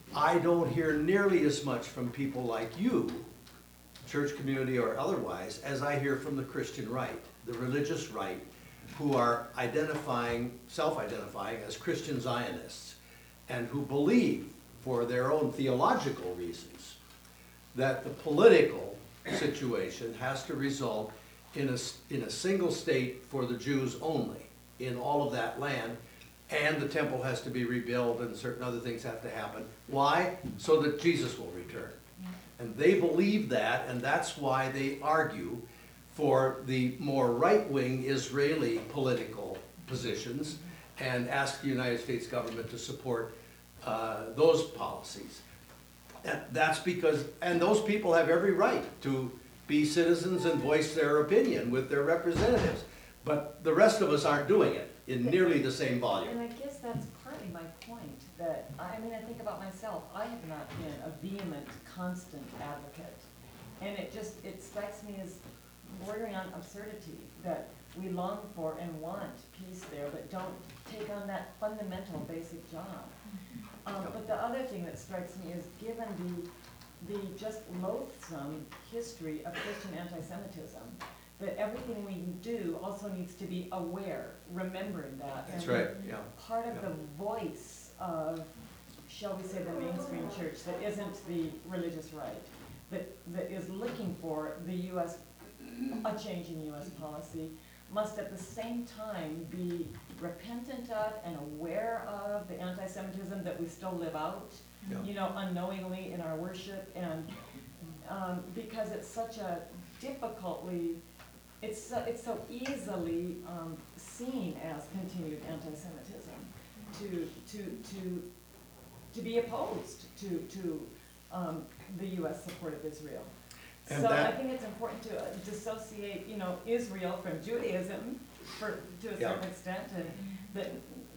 I don't hear nearly as much from people like you, church community or otherwise, as I hear from the Christian right, the religious right, who are identifying, self-identifying as Christian Zionists, and who believe, for their own theological reasons, that the political situation has to result in a, s- in a single state for the Jews only, in all of that land, and the temple has to be rebuilt and certain other things have to happen. Why? So that Jesus will return. And they believe that, and that's why they argue for the more right-wing Israeli political positions and ask the United States government to support uh, those policies. And that's because, and those people have every right to be citizens and voice their opinion with their representatives. But the rest of us aren't doing it in nearly the same And volume. I guess that's partly my point, that, I mean, I think about myself, I have not been a vehement, constant advocate. And it just, it strikes me as bordering on absurdity, that we long for and want peace there, but don't take on that fundamental basic job. Um, but the other thing that strikes me is, given the, the just loathsome history of Christian anti-Semitism, that everything we do also needs to be aware, remembering that. That's and right, yeah. Part of Yeah. the voice of, shall we say, the mainstream church that isn't the religious right, that, that is looking for the U S, a change in U S policy, must at the same time be repentant of and aware of the anti-Semitism that we still live out, Yeah. you know, unknowingly in our worship, and, um, because it's such a difficultly, it's, so- it's so easily, um, seen as continued anti-Semitism, to, to, to, to be opposed to, to, um, the U S support of Israel. And So I that- think it's important to uh, dissociate, you know, Israel from Judaism for, to a Yeah. certain extent, and that,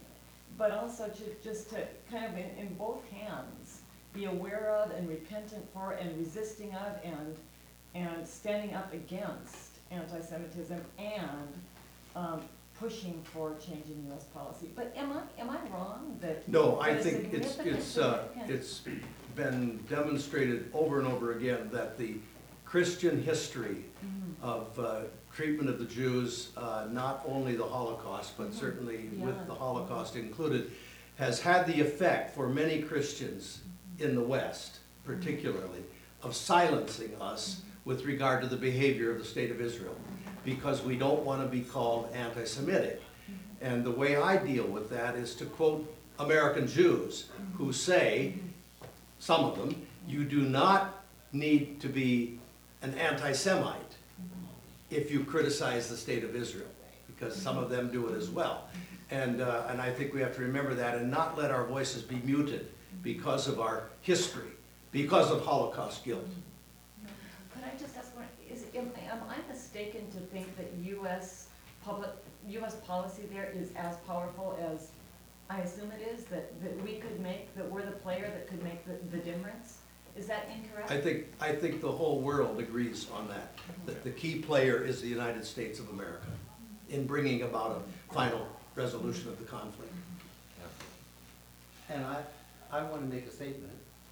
but also to, just to kind of in, in both hands, be aware of and repentant for and resisting of and, and standing up against anti-Semitism and, um, pushing for change in U S policy. But am I, am I wrong that? No, I that a think it's, significant- it's, uh, significant- it's been demonstrated over and over again that the Christian history Mhm. of uh, treatment of the Jews, uh, not only the Holocaust, but Mhm. certainly with Beyond. the Holocaust included, has had the effect for many Christians in the West, particularly, of silencing us with regard to the behavior of the state of Israel, because we don't want to be called anti-Semitic. And the way I deal with that is to quote American Jews who say, some of them, you do not need to be an anti-Semite if you criticize the state of Israel, because some of them do it as well. And, uh, and I think we have to remember that and not let our voices be muted because of our history, because of Holocaust guilt. Could I just ask one, is, am, am I mistaken to think that U S public, U S policy there is as powerful as I assume it is, that, that we could make, that we're the player that could make the, the difference? Is that incorrect? I think, I think the whole world agrees on that, that the key player is the United States of America in bringing about a final resolution of the conflict. Yeah. And I, I want to make a statement.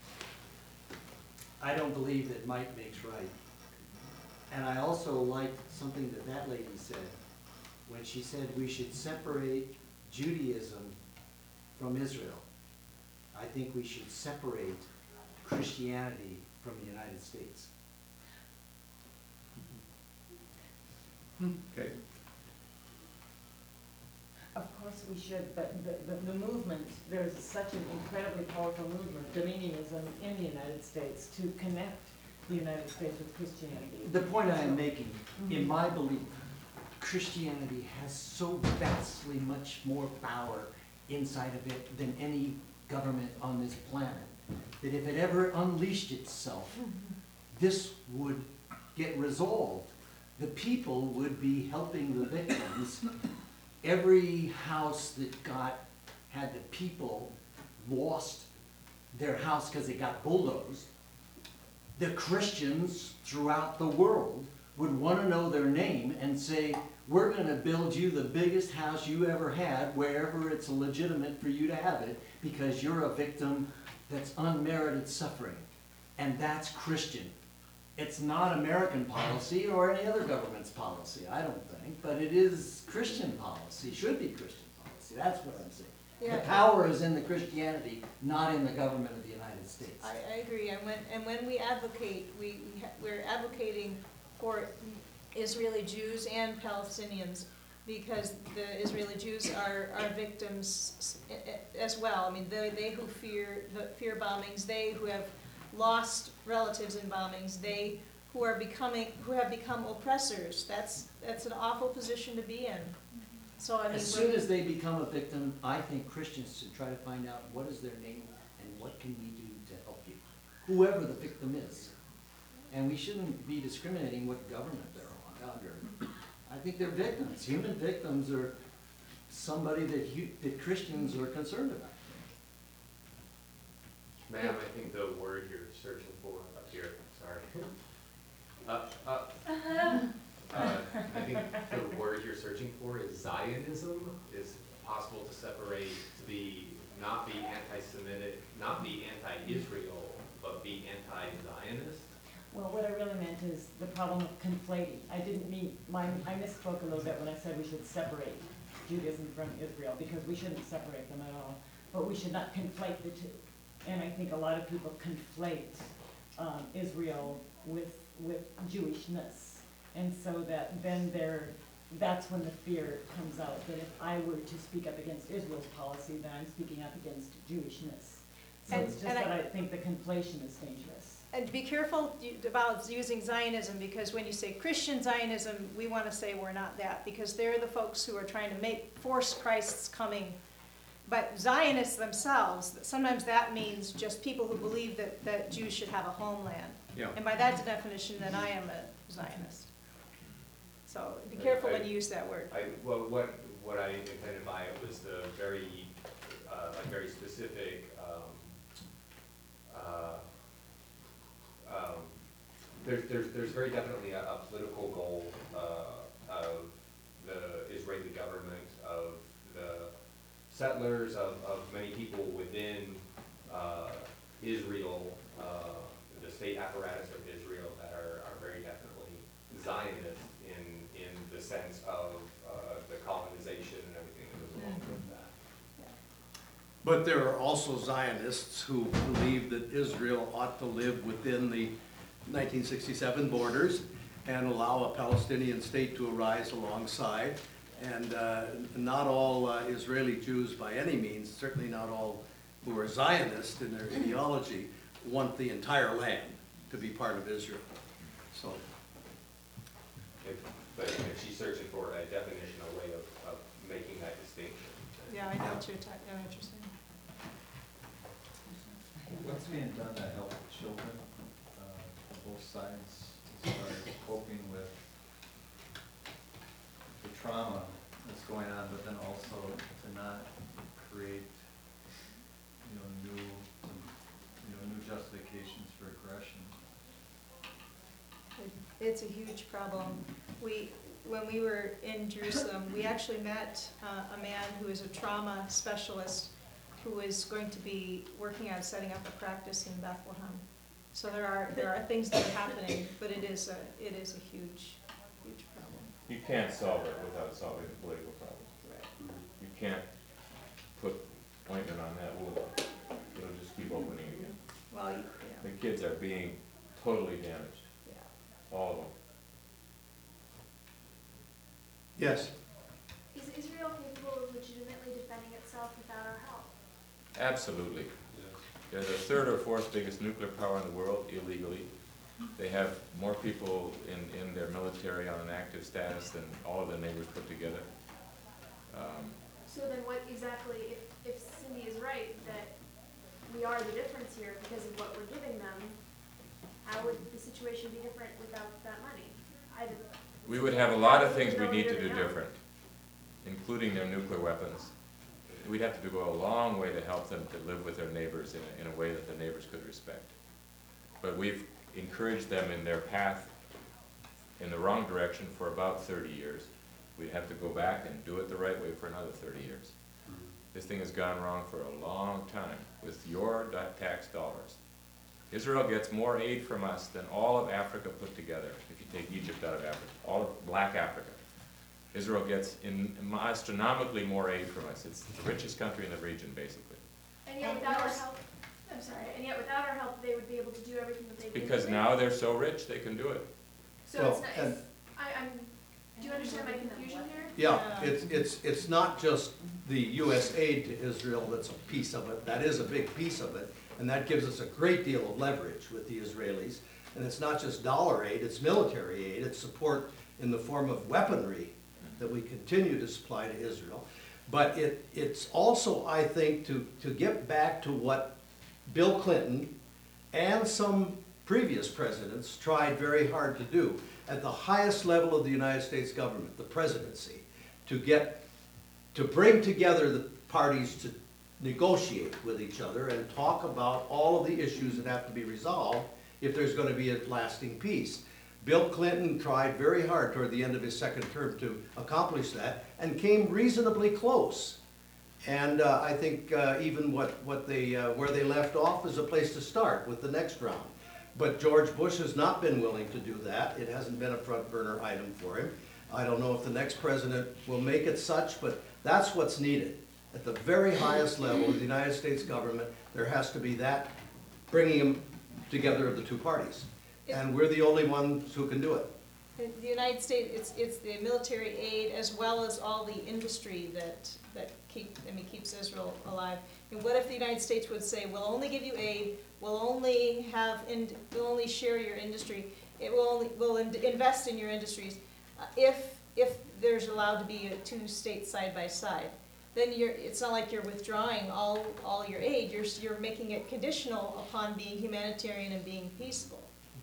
I don't believe that might makes right. And I also liked something that that lady said, when she said we should separate Judaism from Israel. I think we should separate Christianity from the United States. Okay. Of course we should, but the, the, the movement, there's such an incredibly powerful movement, Dominionism in the United States, to connect the United States with Christianity. The point I am making, in my belief, Christianity has so vastly much more power inside of it than any government on this planet, that if it ever unleashed itself, this would get resolved. The people would be helping the victims. Every house that got, had the people lost their house because it got bulldozed, the Christians throughout the world would want to know their name and say, we're going to build you the biggest house you ever had, wherever it's legitimate for you to have it, because you're a victim that's unmerited suffering, and that's Christian. It's not American policy or any other government's policy, I don't think, but it is Christian policy, should be Christian policy, that's what I'm saying. Yeah. The power is in the Christianity, not in the government of the United States. I, I agree, and when, and when we advocate, we, we ha- we're advocating for Israeli Jews and Palestinians, because the Israeli Jews are, are victims s- a- a- as well. I mean, they, they who fear, the fear bombings, they who have lost relatives in bombings, they who are becoming, who have become oppressors, that's, that's an awful position to be in. So, I mean. As we're- soon as they become a victim, I think Christians should try to find out what is their name and what can we do to help you, whoever the victim is. And we shouldn't be discriminating what government they're on, under. I think they're victims. Human victims are somebody that you, that Christians are concerned about. Ma'am, I think the word you're searching for up here, sorry. Up, up. Uh, I think the word you're searching for is Zionism. Is it possible to separate, to be, not be anti-Semitic, not be anti-Israel, but be anti-Zionist? Well, what I really meant is the problem of conflating. I didn't mean, my, I misspoke a little bit when I said we should separate Judaism from Israel, because we shouldn't separate them at all. But we should not conflate the two. And I think a lot of people conflate um, Israel with, with Jewishness. And so that then there, that's when the fear comes out, that if I were to speak up against Israel's policy, then I'm speaking up against Jewishness. So And- it's just and I- that I think the conflation is dangerous. And be careful you- about using Zionism, because when you say Christian Zionism, we want to say we're not that, because they're the folks who are trying to make, force Christ's coming. But Zionists themselves, sometimes that means just people who believe that, that Jews should have a homeland. Yeah. And by that definition, then I am a Zionist. So be careful when you use that word. I, well, what, what I intended by it was the very, uh, like very specific, um, uh, um, there's, there's, there's very definitely a, a political goal, uh, of the Israeli government, of the settlers, of, of many people within, uh, Israel, uh, the state apparatus of Israel that are, are very definitely Zionist in, in the sense of, uh, the colonization and everything that goes along with that. But there are also Zionists who believe that Israel ought to live within the nineteen sixty-seven borders and allow a Palestinian state to arise alongside. And uh, not all uh, Israeli Jews by any means, certainly not all who are Zionist in their ideology, want the entire land to be part of Israel. So, If, but if she's searching for a definition, a way of, of making that distinction. Yeah, I know what you're talking, I know what you're saying. What's being done to help children, uh, both sides, as far as coping with the trauma that's going on, but then also to not create, you know, new, you know, new justifications for aggression? It's a huge problem. We, when we were in Jerusalem, we actually met uh, a man who is a trauma specialist who is going to be working on setting up a practice in Bethlehem. So there are, there are things that are happening, but it is a, it is a huge, huge problem. You can't solve it without solving the political problem. Right. You can't put ointment on that wound. It'll just keep opening again. Well, you- The yeah, kids are being totally damaged, yeah. all of them. yes. Is Israel capable of legitimately defending itself without our help? Absolutely. They're the third or fourth biggest nuclear power in the world illegally. They have more people in, in their military on an active status than all of the neighbors put together. Um, So then what exactly, if, if Cindy is right, that we are the difference here because of what we're giving them, how would the situation be different without that money? I don't- We would have a lot of things we No, need to you're do not. different, including their nuclear weapons. We'd have to go a long way to help them to live with their neighbors in a, in a way that the neighbors could respect. But we've encouraged them in their path in the wrong direction for about thirty years. We'd have to go back and do it the right way for another thirty years. This thing has gone wrong for a long time with your tax Israel gets more aid from us than all of Africa put together, if you take Egypt out of Africa, all of black Africa. Israel gets in astronomically more aid from us. It's the richest country in the region, basically. And yet without our help, I'm sorry, and yet without our help, they would be able to do everything that they do. Because now they're so rich, they can do it. So Well, it's not, and- it's, I, I'm, do you understand my confusion here? Yeah, it's, it's, it's not just the U S aid to Israel that's a piece of it, that is a big piece of it, and that gives us a great deal of leverage with the Israelis. And it's not just dollar aid, it's military aid, it's support in the form of weaponry that we continue to supply to Israel. But it, it's also, I think, to, to get back to what Bill Clinton and some previous presidents tried very hard to do at the highest level of the United States government, the presidency, to get, to bring together the parties to negotiate with each other and talk about all of the issues that have to be resolved if there's going to be a lasting peace. Bill Clinton tried very hard toward the end of his second term to accomplish that and came reasonably close. And uh, I think uh, even what, what they, uh, where they left off is a place to start with the next round. But George Bush has not been willing to do that. It hasn't been a front burner item for him. I don't know if the next president will make it such, but that's what's needed. At the very highest level of the United States government, there has to be that bringing them together of the two parties. And we're the only ones who can do it. In the United States, it's, it's the military aid as well as all the industry that, that keep, I mean, keeps Israel alive. And what if the United States would say, we'll only give you aid, we'll only have, in, we'll only share your industry, it will only, we'll in, invest in your industries, uh, if, if there's allowed to be a two states side by side. Then you're, it's not like you're withdrawing all, all your aid, you're, you're making it conditional upon being humanitarian and being peaceful.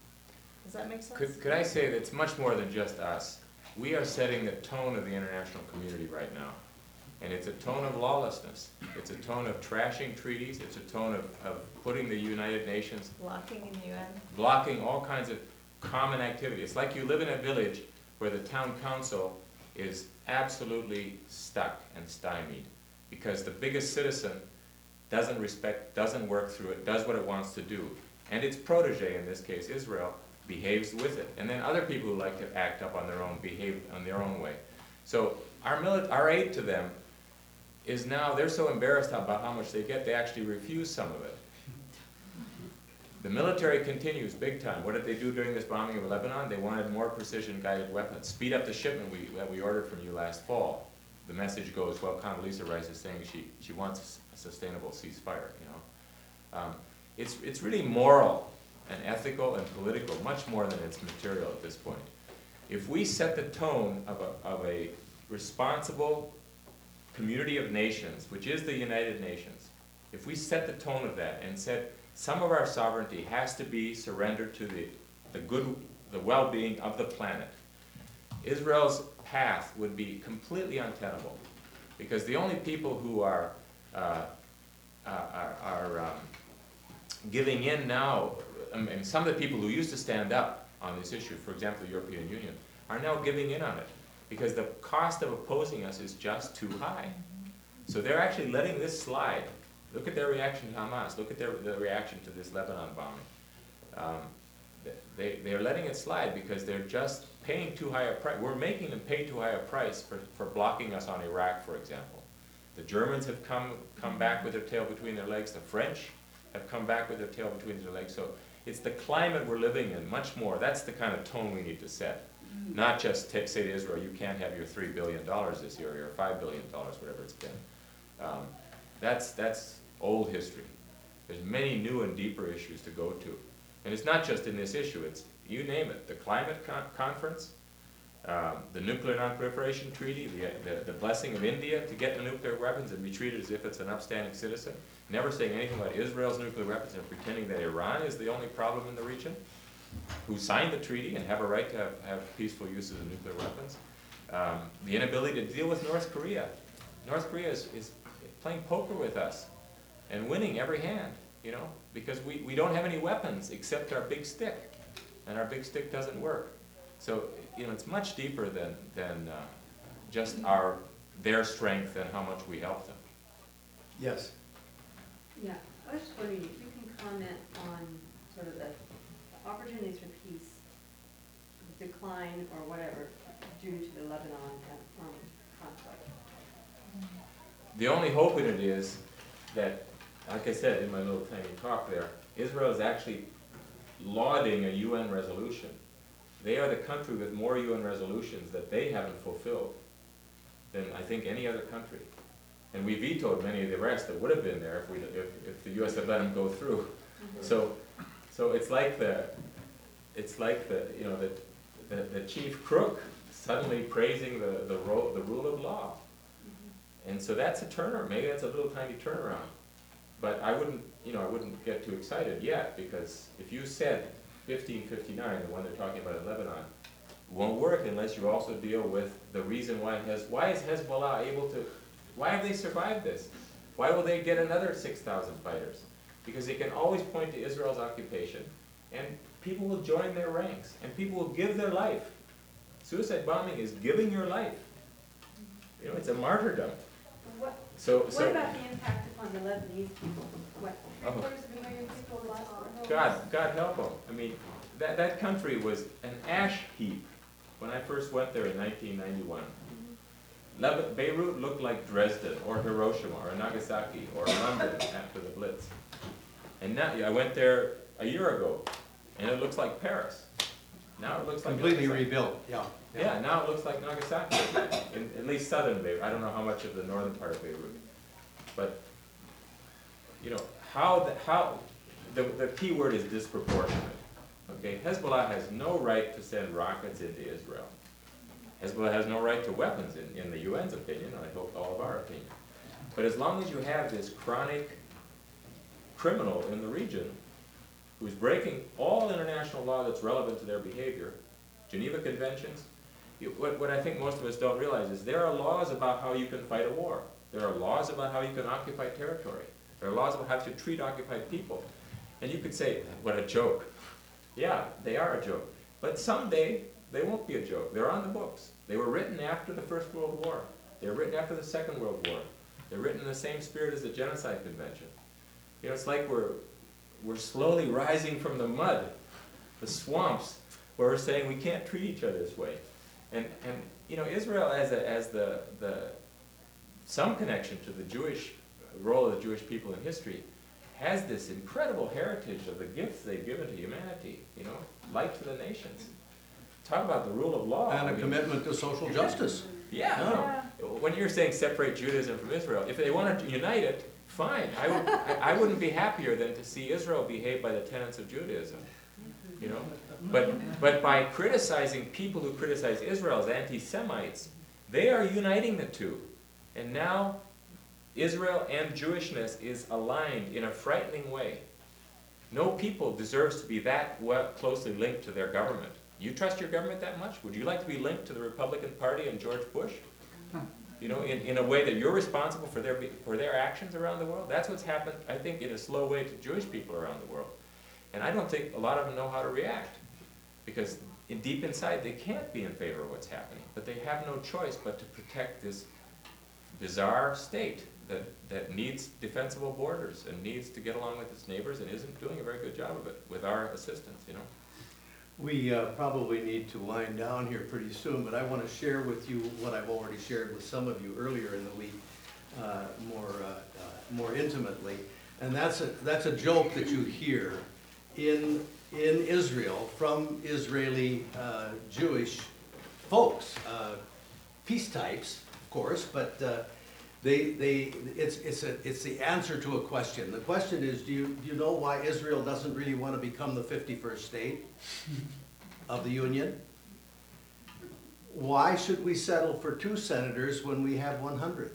Does that make sense? Could, could I say that it's much more than just us? We are setting the tone of the international community right now. And it's a tone of lawlessness. It's a tone of trashing treaties. It's a tone of, of putting the United Nations, Blocking in the U N. blocking all kinds of common activity. It's like you live in a village where the town council is absolutely stuck and stymied because the biggest citizen doesn't respect, doesn't work through it, does what it wants to do. And its protege, in this case Israel, behaves with it. And then other people who like to act up on their own behave on their own way. So our, mili- our aid to them is now, they're so embarrassed about how much they get, they actually refuse some of it. The military continues big time. What did they do during this bombing of Lebanon? They wanted more precision-guided weapons. Speed up the shipment we, that we ordered from you last fall. The message goes, well, Condoleezza Rice is saying she, she wants a sustainable ceasefire, you know. Um, it's, it's really moral and ethical and political, much more than it's material at this point. If we set the tone of a, of a responsible community of nations, which is the United Nations, if we set the tone of that and said some of our sovereignty has to be surrendered to the, the good, the well-being of the planet, Israel's path would be completely untenable, because the only people who are, uh, are, are um, giving in now, I mean, some of the people who used to stand up on this issue, for example, the European Union, are now giving in on it, because the cost of opposing us is just too high. So they're actually letting this slide. Look at their reaction to Hamas. Look at their, their reaction to this Lebanon bombing. Um, they, they're letting it slide because they're just paying too high a price. We're making them pay too high a price for, for blocking us on Iraq, for example. The Germans have come, come back with their tail between their legs. The French have come back with their tail between their legs. So it's the climate we're living in, much more. That's the kind of tone we need to set. Not just t- say to Israel, you can't have your three billion dollars this year, or your five billion dollars, whatever it's been. Um, that's, that's old history. There's many new and deeper issues to go to. And it's not just in this issue, it's, you name it, the climate con conference, um, the nuclear non-proliferation treaty, the, the, the blessing of India to get the nuclear weapons and be treated as if it's an upstanding citizen, never saying anything about Israel's nuclear weapons and pretending that Iran is the only problem in the region, who signed the treaty and have a right to have, have peaceful use of the nuclear weapons. Um, the inability to deal with North Korea. North Korea is, is playing poker with us and winning every hand, you know, because we, we don't have any weapons except our big stick, and our big stick doesn't work. So, you know, it's much deeper than, than uh, just our, their strength and how much we help them. Yes. Yeah, I was just wondering if you can comment on sort of Palestine or whatever due to the Lebanon um, conflict. The only hope in it is that, like I said in my little tiny talk there, Israel is actually lauding a U N resolution. They are the country with more U N resolutions that they haven't fulfilled than I think any other country. And we vetoed many of the rest that would have been there if we, if, if the U S had let them go through. Mm-hmm. So, so it's like the, it's like the, you know, the, the, the chief crook suddenly praising the, the, ro the rule of law. And so that's a turnaround. Maybe that's a little tiny turnaround. But I wouldn't, you know, I wouldn't get too excited yet, because if you said fifteen fifty-nine, the one they're talking about in Lebanon, won't work unless you also deal with the reason why Hez why is Hezbollah able to, why have they survived this? Why will they get another six thousand fighters? Because they can always point to Israel's occupation, and people will join their ranks, and people will give their life. Suicide bombing is giving your life. You know, it's a martyrdom. What, So, what so about the impact upon the Lebanese people? What, oh, Quarters of a million people lost their homes. God, God help them. I mean, that, that country was an ash heap when I first went there in nineteen ninety-one. Lebanon, Beirut looked like Dresden or Hiroshima or Nagasaki or London after the Blitz. And now, I went there a year ago, and it looks like Paris. Now it looks like Completely Nagasaki. rebuilt, yeah. Yeah, now it looks like Nagasaki, in, at least southern Beirut. I don't know how much of the northern part of Beirut. But, you know, how, the, how, the, the key word is disproportionate. Okay, Hezbollah has no right to send rockets into Israel. Hezbollah has no right to weapons, in, in the U N's opinion, and I hope all of our opinion. But as long as you have this chronic criminal in the region who's breaking all international law that's relevant to their behavior, Geneva Conventions, you, what, what I think most of us don't realize is there are laws about how you can fight a war. There are laws about how you can occupy territory. There are laws about how to treat occupied people. And you could say, what a joke. Yeah, they are a joke. But someday, they won't be a joke. They're on the books. They were written after the First World War. They were written after the Second World War. They're written in the same spirit as the Genocide Convention. You know, it's like we're, we're slowly rising from the mud, the swamps, where we're saying we can't treat each other this way. And, and you know, Israel as, a, as the, the, some connection to the Jewish, role of the Jewish people in history, has this incredible heritage of the gifts they've given to humanity, you know, light to the nations. Talk about the rule of law. And I a mean, commitment to social justice. yeah. No. When you're saying separate Judaism from Israel, if they wanted to unite it, fine. I, would, I, I wouldn't be happier than to see Israel behave by the tenets of Judaism. You know? But, but by criticizing people who criticize Israel as anti-Semites, they are uniting the two. And now Israel and Jewishness is aligned in a frightening way. No people deserves to be that well, closely linked to their government. You trust your government that much? Would you like to be linked to the Republican Party and George Bush? You know, in, in a way that you're responsible for their, for their actions around the world? That's what's happened, I think, in a slow way to Jewish people around the world. And I don't think a lot of them know how to react. Because in, deep inside, they can't be in favor of what's happening. But they have no choice but to protect this bizarre state that, that needs defensible borders and needs to get along with its neighbors and isn't doing a very good job of it with our assistance, you know. We uh, probably need to wind down here pretty soon, but I want to share with you what I've already shared with some of you earlier in the week, uh, more, uh, uh, more intimately. And that's a, that's a joke that you hear in, in Israel from Israeli uh, Jewish folks, uh, peace types, of course, but uh, they, they, it's, it's, a, it's the answer to a question. The question is, do you, do you know why Israel doesn't really want to become the fifty-first state of the Union? Why should we settle for two senators when we have one hundred?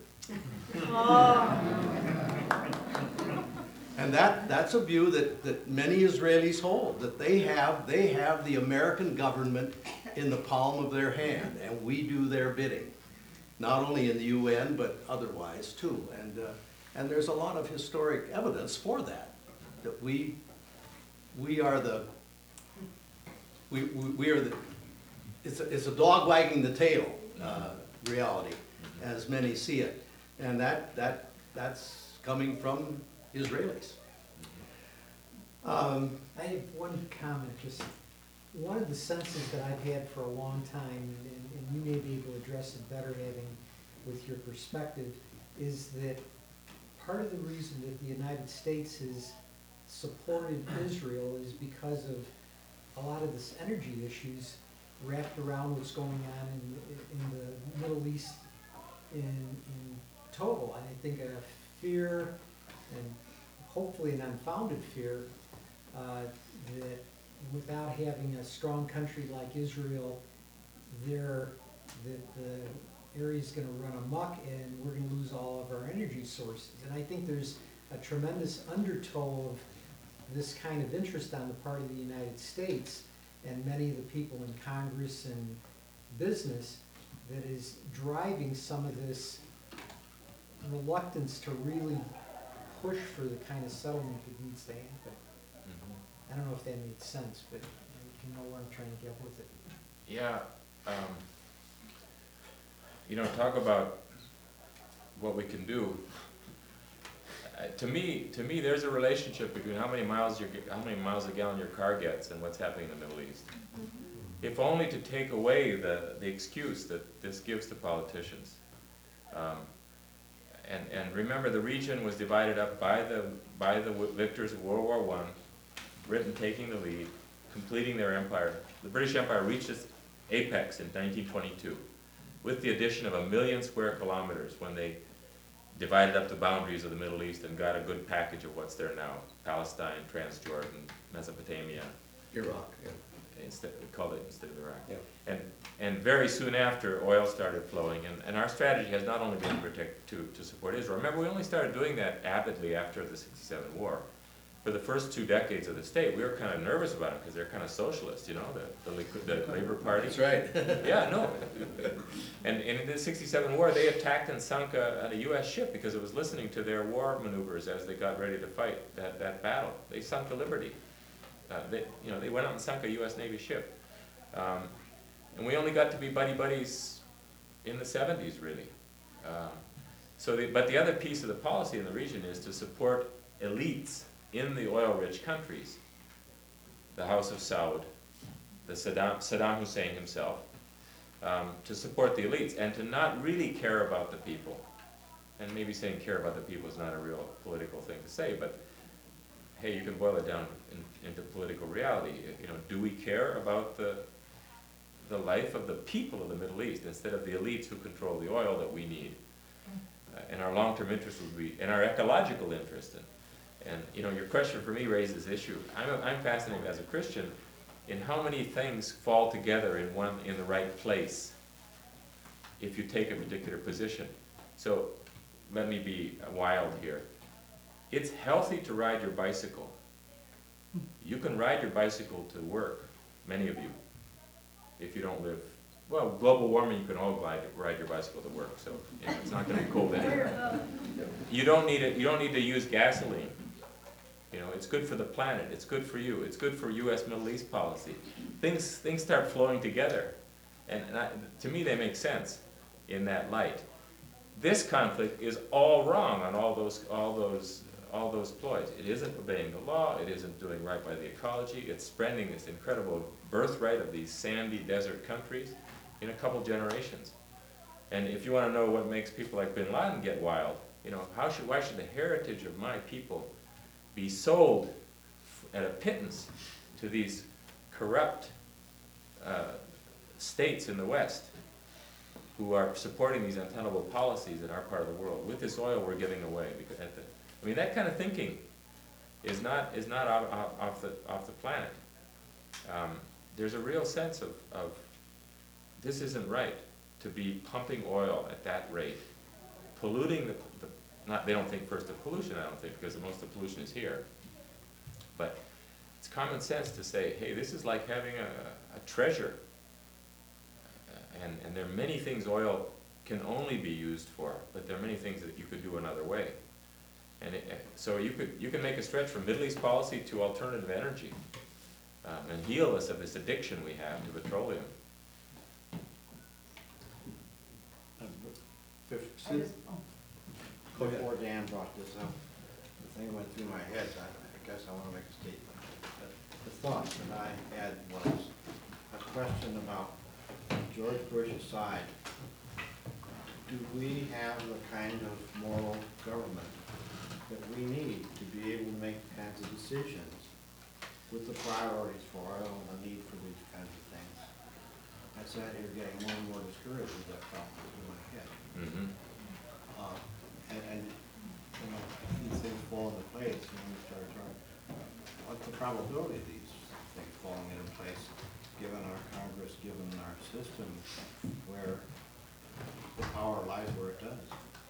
And that, that's a view that, that many Israelis hold, that they have, they have the American government in the palm of their hand, and we do their bidding. Not only in the U N, but otherwise too. And, uh, and there's a lot of historic evidence for that, that we, we are the, we, we, we are the, it's a, it's a dog wagging the tail uh, reality, as many see it. And that, that, that's coming from Israelis. Um, I have one comment, just one of the senses that I've had for a long time, and, and you may be able to address it better having with your perspective, is that part of the reason that the United States has supported Israel is because of a lot of this energy issues wrapped around what's going on in, in the Middle East in, in total. And I think a fear, and hopefully an unfounded fear, uh, that without having a strong country like Israel there, that the area's gonna run amok and we're gonna lose all of our energy sources. And I think there's a tremendous undertow of this kind of interest on the part of the United States and many of the people in Congress and business that is driving some of this reluctance to really push for the kind of settlement that needs to happen. I don't know if that made sense, but you know where I'm trying to get with it. Yeah, um, you know, talk about what we can do. Uh, to me, to me, there's a relationship between how many miles you get, how many miles a gallon your car gets, and what's happening in the Middle East. If only to take away the the excuse that this gives to politicians. Um, and and remember, the region was divided up by the by the victors of World War One. Britain taking the lead, completing their empire. The British Empire reached its apex in nineteen twenty-two with the addition of a million square kilometers when they divided up the boundaries of the Middle East and got a good package of what's there now. Palestine, Transjordan, Mesopotamia. Iraq, yeah. Instead, we called it instead of Iraq. Yeah. And, and very soon after, oil started flowing, and, and our strategy has not only been to protect, to, to support Israel. Remember, we only started doing that avidly after the sixty-seven war. For the first two decades of the state, we were kind of nervous about it because they're kind of socialist, you know, the, the, Likud, the Labor Party. That's right. Yeah, no. And, and in the sixty-seven war, they attacked and sunk a, a U S ship because it was listening to their war maneuvers as they got ready to fight that, that battle. They sunk the Liberty. Uh, they, you know, they went out and sunk a U S Navy ship. Um, and we only got to be buddy-buddies in the seventies, really. Um, so, the, but the other piece of the policy in the region is to support elites in the oil-rich countries, the House of Saud, the Saddam, Saddam Hussein himself, um, to support the elites and to not really care about the people. And maybe saying care about the people is not a real political thing to say, but hey, you can boil it down in, into political reality. You know, do we care about the the life of the people of the Middle East instead of the elites who control the oil that we need? Uh, and our long-term interest would be, and our ecological interest. And, And, you know, your question for me raises issue. I'm, I'm fascinated as a Christian in how many things fall together in one, in the right place if you take a particular position. So, let me be wild here. It's healthy to ride your bicycle. You can ride your bicycle to work, many of you, if you don't live, well, global warming, you can all glide, ride your bicycle to work, so you know, it's not going to be cold anywhere. You don't need it, you don't need to use gasoline. You know, it's good for the planet, it's good for you, it's good for U S Middle East policy. Things, things start flowing together, and, and I, to me they make sense in that light. This conflict is all wrong on all those, all those, all those ploys. It isn't obeying the law, it isn't doing right by the ecology, it's spending this incredible birthright of these sandy desert countries in a couple generations. And if you want to know what makes people like Bin Laden get wild, you know, how should, why should the heritage of my people be sold at a pittance to these corrupt uh, states in the West who are supporting these untenable policies in our part of the world with this oil we're giving away? Because at the, I mean, that kind of thinking is not is not off, off, off the off the planet. Um, there's a real sense of, of this isn't right to be pumping oil at that rate, polluting the, the Not, they don't think first of pollution, I don't think, because most of the pollution is here. But it's common sense to say, hey, this is like having a, a treasure. Uh, and, and there are many things oil can only be used for, but there are many things that you could do another way. And it, so you could you can make a stretch from Middle East policy to alternative energy um, and heal us of this addiction we have to petroleum. I just, oh. Before Dan brought this up, the thing went through my head, I, I guess I want to make a statement. The, the thought that I had was, question about George Bush aside. Do we have the kind of moral government that we need to be able to make the kinds of decisions with the priorities for oil and the need for these kinds of things? I sat here getting more and more discouraged with that problem in my head. Mhm. Uh, and, and, you know, these things fall into place, and we start trying, what's the probability of these things falling into place, given our Congress, given our system, where the power lies where it does?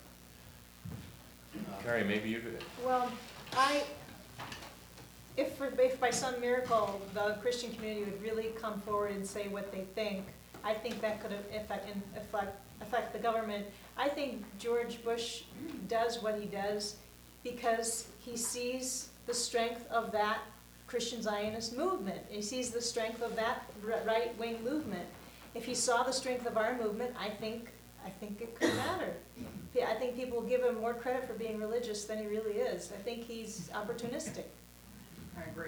Uh, Carrie, maybe you could. Well, I, if, for- if by some miracle, the Christian community would really come forward and say what they think, I think that could affect, affect, affect the government. I think George Bush does what he does because he sees the strength of that Christian Zionist movement. He sees the strength of that r- right-wing movement. If he saw the strength of our movement, I think, I think it could matter. Yeah, I think people give him more credit for being religious than he really is. I think he's opportunistic. I agree.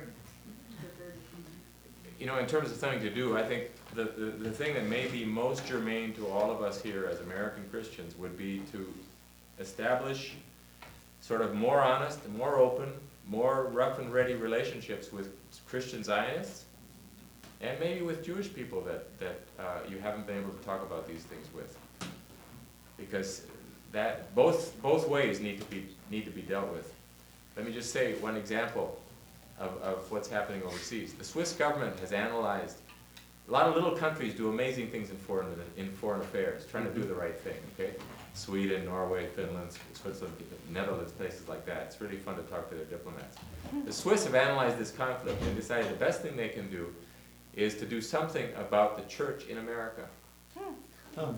You know, in terms of something to do, I think the, the, the thing that may be most germane to all of us here as American Christians would be to establish sort of more honest, more open, more rough and ready relationships with Christian Zionists, and maybe with Jewish people that, that uh, you haven't been able to talk about these things with. Because that, both, both ways need to be, need to be dealt with. Let me just say one example of, of what's happening overseas. The Swiss government has analyzed, a lot of little countries do amazing things in foreign, in foreign affairs, trying to do the right thing, okay? Sweden, Norway, Finland, Switzerland, Netherlands, places like that. It's really fun to talk to their diplomats. The Swiss have analyzed this conflict and decided the best thing they can do is to do something about the church in America. Oh,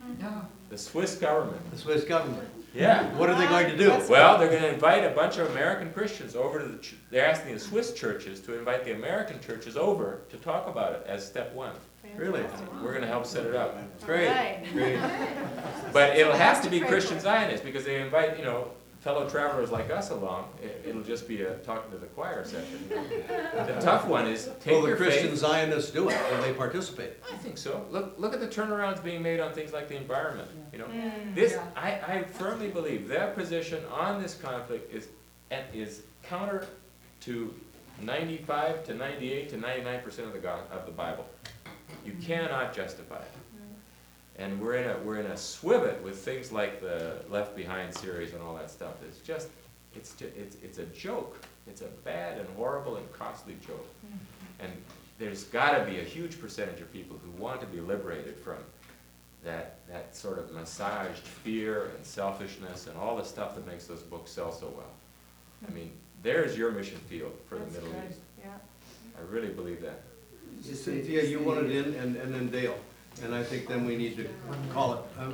The Swiss government. the Swiss government. Yeah. What are they going to do? Well, they're going to invite a bunch of American Christians over to the, ch- they're asking the Swiss churches to invite the American churches over to talk about it as step one. Really? We're going to help set it up. Great, great. But it'll have to be Christian Zionists, because they invite, you know, fellow travelers like us along. It, it'll just be a talking to the choir session. The tough one is take Will the your Christian faith. Zionists do it? Will they participate? I think so. Look, look at the turnarounds being made on things like the environment, you know? This, I, I firmly believe their position on this conflict is, is counter to ninety-five to ninety-eight to ninety-nine percent of the God, of the Bible. You cannot justify it. And we're in a, we're in a swivet with things like the Left Behind series and all that stuff. It's just, it's just, it's, it's a joke. It's a bad and horrible and costly joke. And there's gotta be a huge percentage of people who want to be liberated from that, that sort of massaged fear and selfishness and all the stuff that makes those books sell so well. I mean, there's your mission field for the That's Middle good, East. yeah. I really believe that. Cynthia, you wanted in, and, and then Dale. And I think then we need to call it. Uh,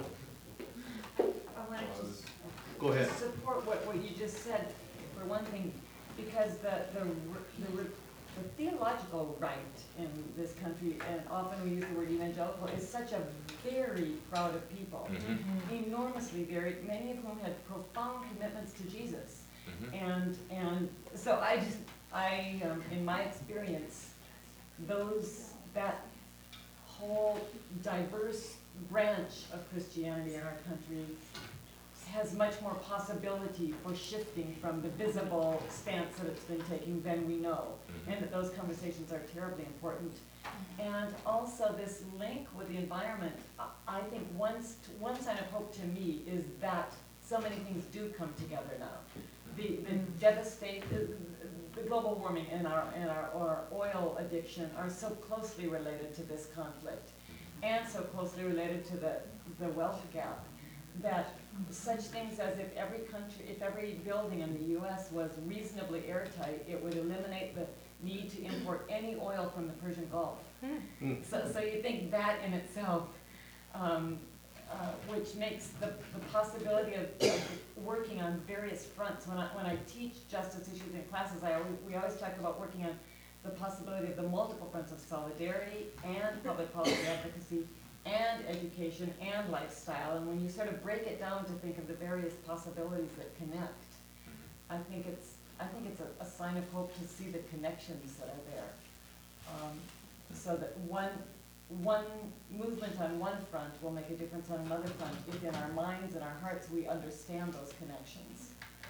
I wanted to Go ahead. support what, what you just said, for one thing, because the, the, r- the, r- the theological right in this country, and often we use the word evangelical, is such a very crowd of people. Mhm. Enormously varied, many of whom had profound commitments to Jesus. Mhm. And, and so I just, I, um, in my experience, those, that whole diverse branch of Christianity in our country has much more possibility for shifting from the visible stance that it's been taking than we know. Mhm. And that those conversations are terribly important. And also this link with the environment, I- I think one, s- one sign of hope to me is that so many things do come together now. The, the devastate, the, the global warming and our, and our, our oil addiction are so closely related to this conflict, and so closely related to the, the wealth gap, that such things as if every country, if every building in the U S was reasonably airtight, it would eliminate the need to import any oil from the Persian Gulf. Hmm. So, so you think that in itself, um, uh, which makes the, the possibility of, of working on various fronts. When I, when I teach justice issues in classes, I always, we always talk about working on the possibility of the multiple fronts of solidarity and public policy advocacy and education and lifestyle. And when you sort of break it down to think of the various possibilities that connect, I think it's, I think it's a, a sign of hope to see the connections that are there. Um, so that one, one movement on one front will make a difference on another front if in our minds and our hearts we understand those connections.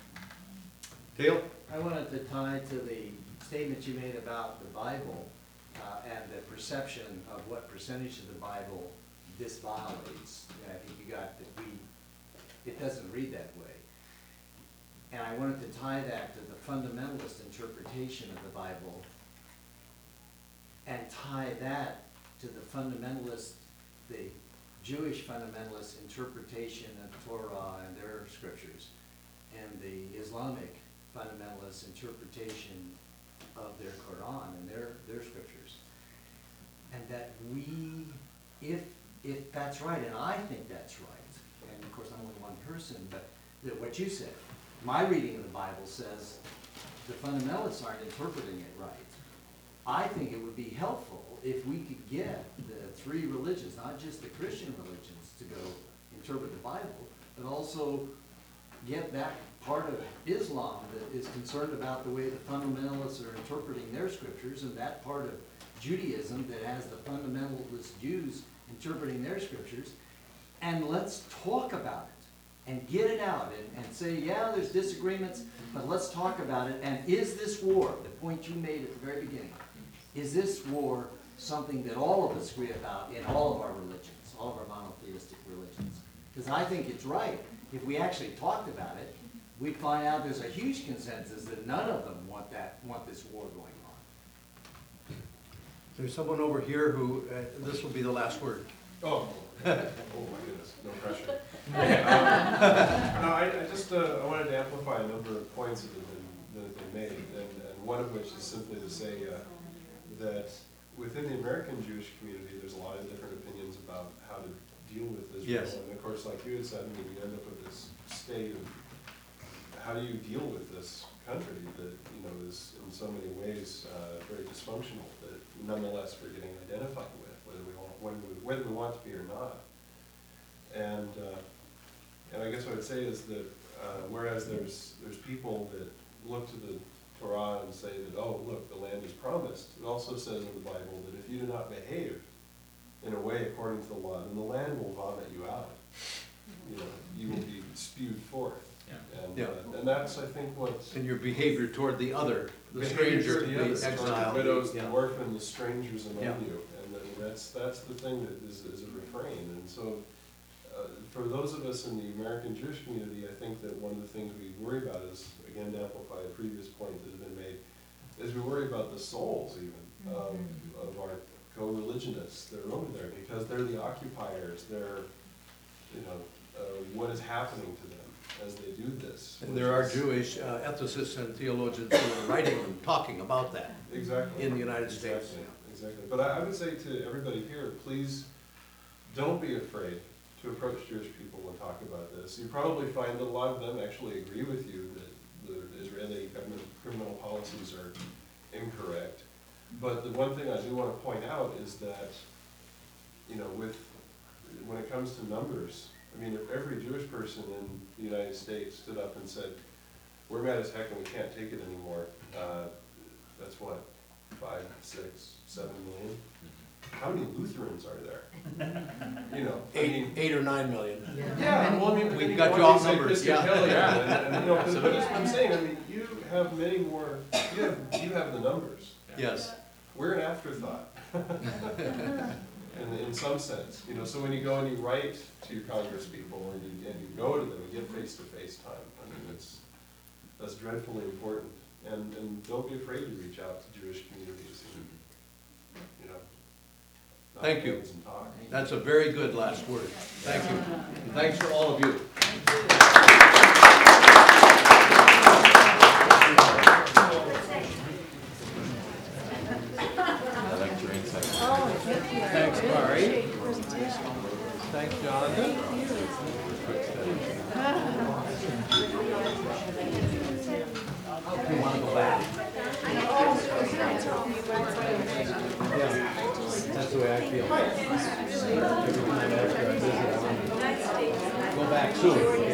Dale? I wanted to tie to the statement you made about the Bible uh, and the perception of what percentage of the Bible this violates. I think you got that we, it doesn't read that way. And I wanted to tie that to the fundamentalist interpretation of the Bible and tie that to the fundamentalist, the Jewish fundamentalist interpretation of Torah and their scriptures, and the Islamic fundamentalist interpretation of their Quran and their, their scriptures. And that we, if, if that's right, and I think that's right, and of course I'm only one person, but that what you said, my reading of the Bible says the fundamentalists aren't interpreting it right. I think it would be helpful if we could get the three religions, not just the Christian religions, to go interpret the Bible, but also get that part of Islam that is concerned about the way the fundamentalists are interpreting their scriptures, and that part of Judaism that has the fundamentalist Jews interpreting their scriptures, and let's talk about it and get it out and, and say, yeah, there's disagreements, but let's talk about it. And is this war, the point you made at the very beginning, is this war something that all of us agree about in all of our religions, all of our monotheistic religions? Because I think it's right. If we actually talked about it, we'd find out there's a huge consensus that none of them want that, want this war going on. There's someone over here who, uh, this will be the last word. Oh, oh my goodness, no pressure. um, no, I, I just uh, I wanted to amplify a number of points that have been, that have been made, and, and one of which is simply to say uh, that within the American Jewish community, there's a lot of different opinions about how to deal with Israel. Yes. And of course, like you had said, I mean, we end up with this state of how do you deal with this country that, you know, is in so many ways uh, very dysfunctional, that nonetheless we're getting identified with, whether we want, whether we, whether we want to be or not. And uh, and I guess what I'd say is that uh, whereas there's there's people that look to the Torah and say that, oh, look, the land is promised, it also says in the Bible that if you do not behave in a way according to the law, then the land will vomit you out. You know, you will be spewed forth. Yeah. And, Yeah. uh, and that's, I think, what's And your behavior toward the other, the behavior stranger, toward the the others, exile. the widows, Yeah. the orphan, the strangers among Yeah. you. And then that's, that's the thing that is, is a refrain. And so, uh, for those of us in the American Jewish community, I think that one of the things we worry about is, again, to amplify a previous point that has been made, is we worry about the souls even of, of our co-religionists that are over there, because they're the occupiers, they're, you know, uh, what is happening to them as they do this. And there are Jewish uh, ethicists and theologians who are writing and talking about that Exactly. in the United States. Exactly, exactly. But I, I would say to everybody here, please don't be afraid to approach Jewish people and talk about this. You probably find that a lot of them actually agree with you that the Israeli government criminal policies are incorrect. But the one thing I do want to point out is that, you know, with, when it comes to numbers, I mean, if every Jewish person in the United States stood up and said, we're mad as heck and we can't take it anymore, uh, that's what, five, six, seven million? How many Lutherans are there? You know, I Eight, mean, eight or nine million. yeah, well, I mean, We've you got know, you off say numbers, yeah. Episcopalian, Yeah. and, and, you know, 'cause- but Absolutely. that's what I'm saying, I mean, you have many more, you have, you have the numbers. Yes. We're an afterthought. In, in some sense, you know, so when you go and you write to your Congress people and you, and you go to them, you get face-to-face time. I mean, it's, that's dreadfully important. And, and don't be afraid to reach out to Jewish communities and, you know. knock Thank you. heads and talk. That's a very good last word. Thank you. And thanks for all of you. I like your insight. Thanks, Mari. Thanks, Jonathan. You want to go back? Yeah, that's the way I feel. Every time after I visit, I want to go back soon,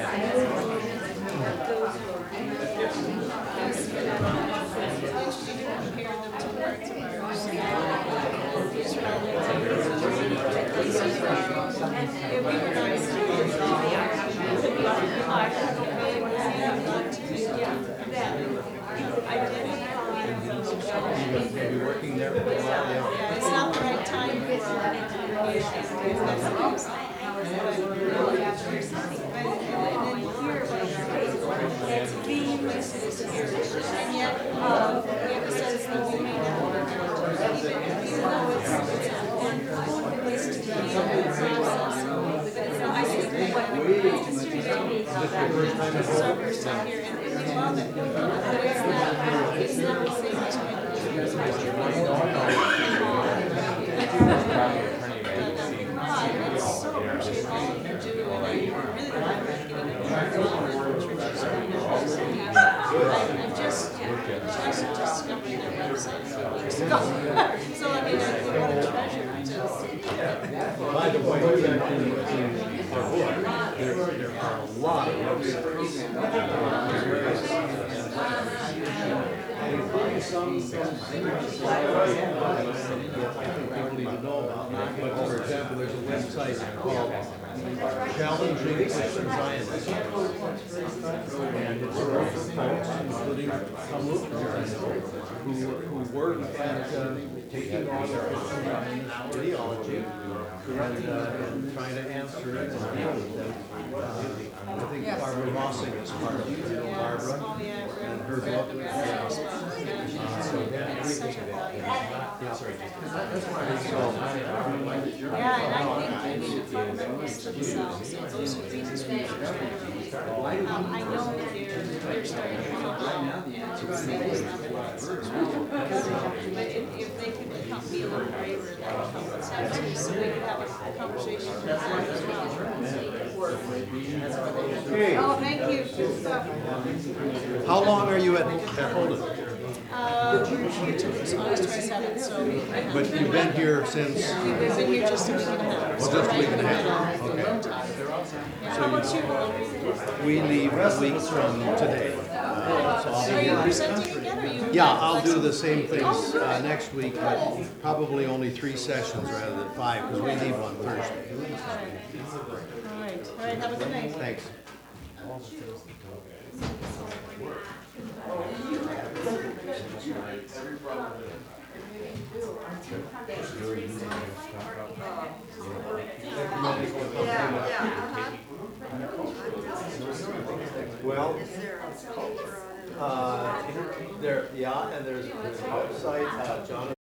yeah. If we were not serious, could be like, I don't know, maybe we have not to, that identify those Maybe working there for a while, yeah. Yeah, it's not the right time for our issues. That's being racist here, and yet, um, we have a sense that we may not want to do it, even though it's, it's an important place to be in the process. But, you know, I think what we consider servers out here, and and we love it, but it's not, it's not the same as I just, just discovered their website a few weeks ago. So I mean, I think what a treasure it is. By the way, in, in, in our book, there, there are a lot of websites. Some, some, I think people even know about, but for example, there's a website called Challenging Christian Zionism. And it's for folks, including some Lutherans, who, who work at uh, taking on their Christian Zionist ideology and, uh, and trying to answer it and deal with them. Uh, I think Barbara Mossing is part of it, you know, Barbara, Oh, yeah, I've read- and her read book. the Yeah. rest as well. Uh, so that- It's such a value. So, Yeah, and I think they need to fundamentalists themselves, and those are reasons we should Um, I know that they're, they're starting to come out and say stuff like this as well. But if, if they could become, be a little braver, that would help us out too, so we could have a conversation with them as well. okay, Oh, thank you, good stuff. how long are you at, at Holden? Uh, here till August twenty-seventh, so we've But you've been here since, been here just a week and a half. well, just a week and a half, okay. Yeah, how about you? We leave a week from today. Uh, so I'll be Are you here. presenting again, or are you? Yeah, I'll do the same things uh, next week, but probably only three sessions rather than five, because we leave on Thursday. All right, all right, have a good night. Thanks. Yeah, yeah. Well, uh, there, yeah, and there's, there's a website, uh, John.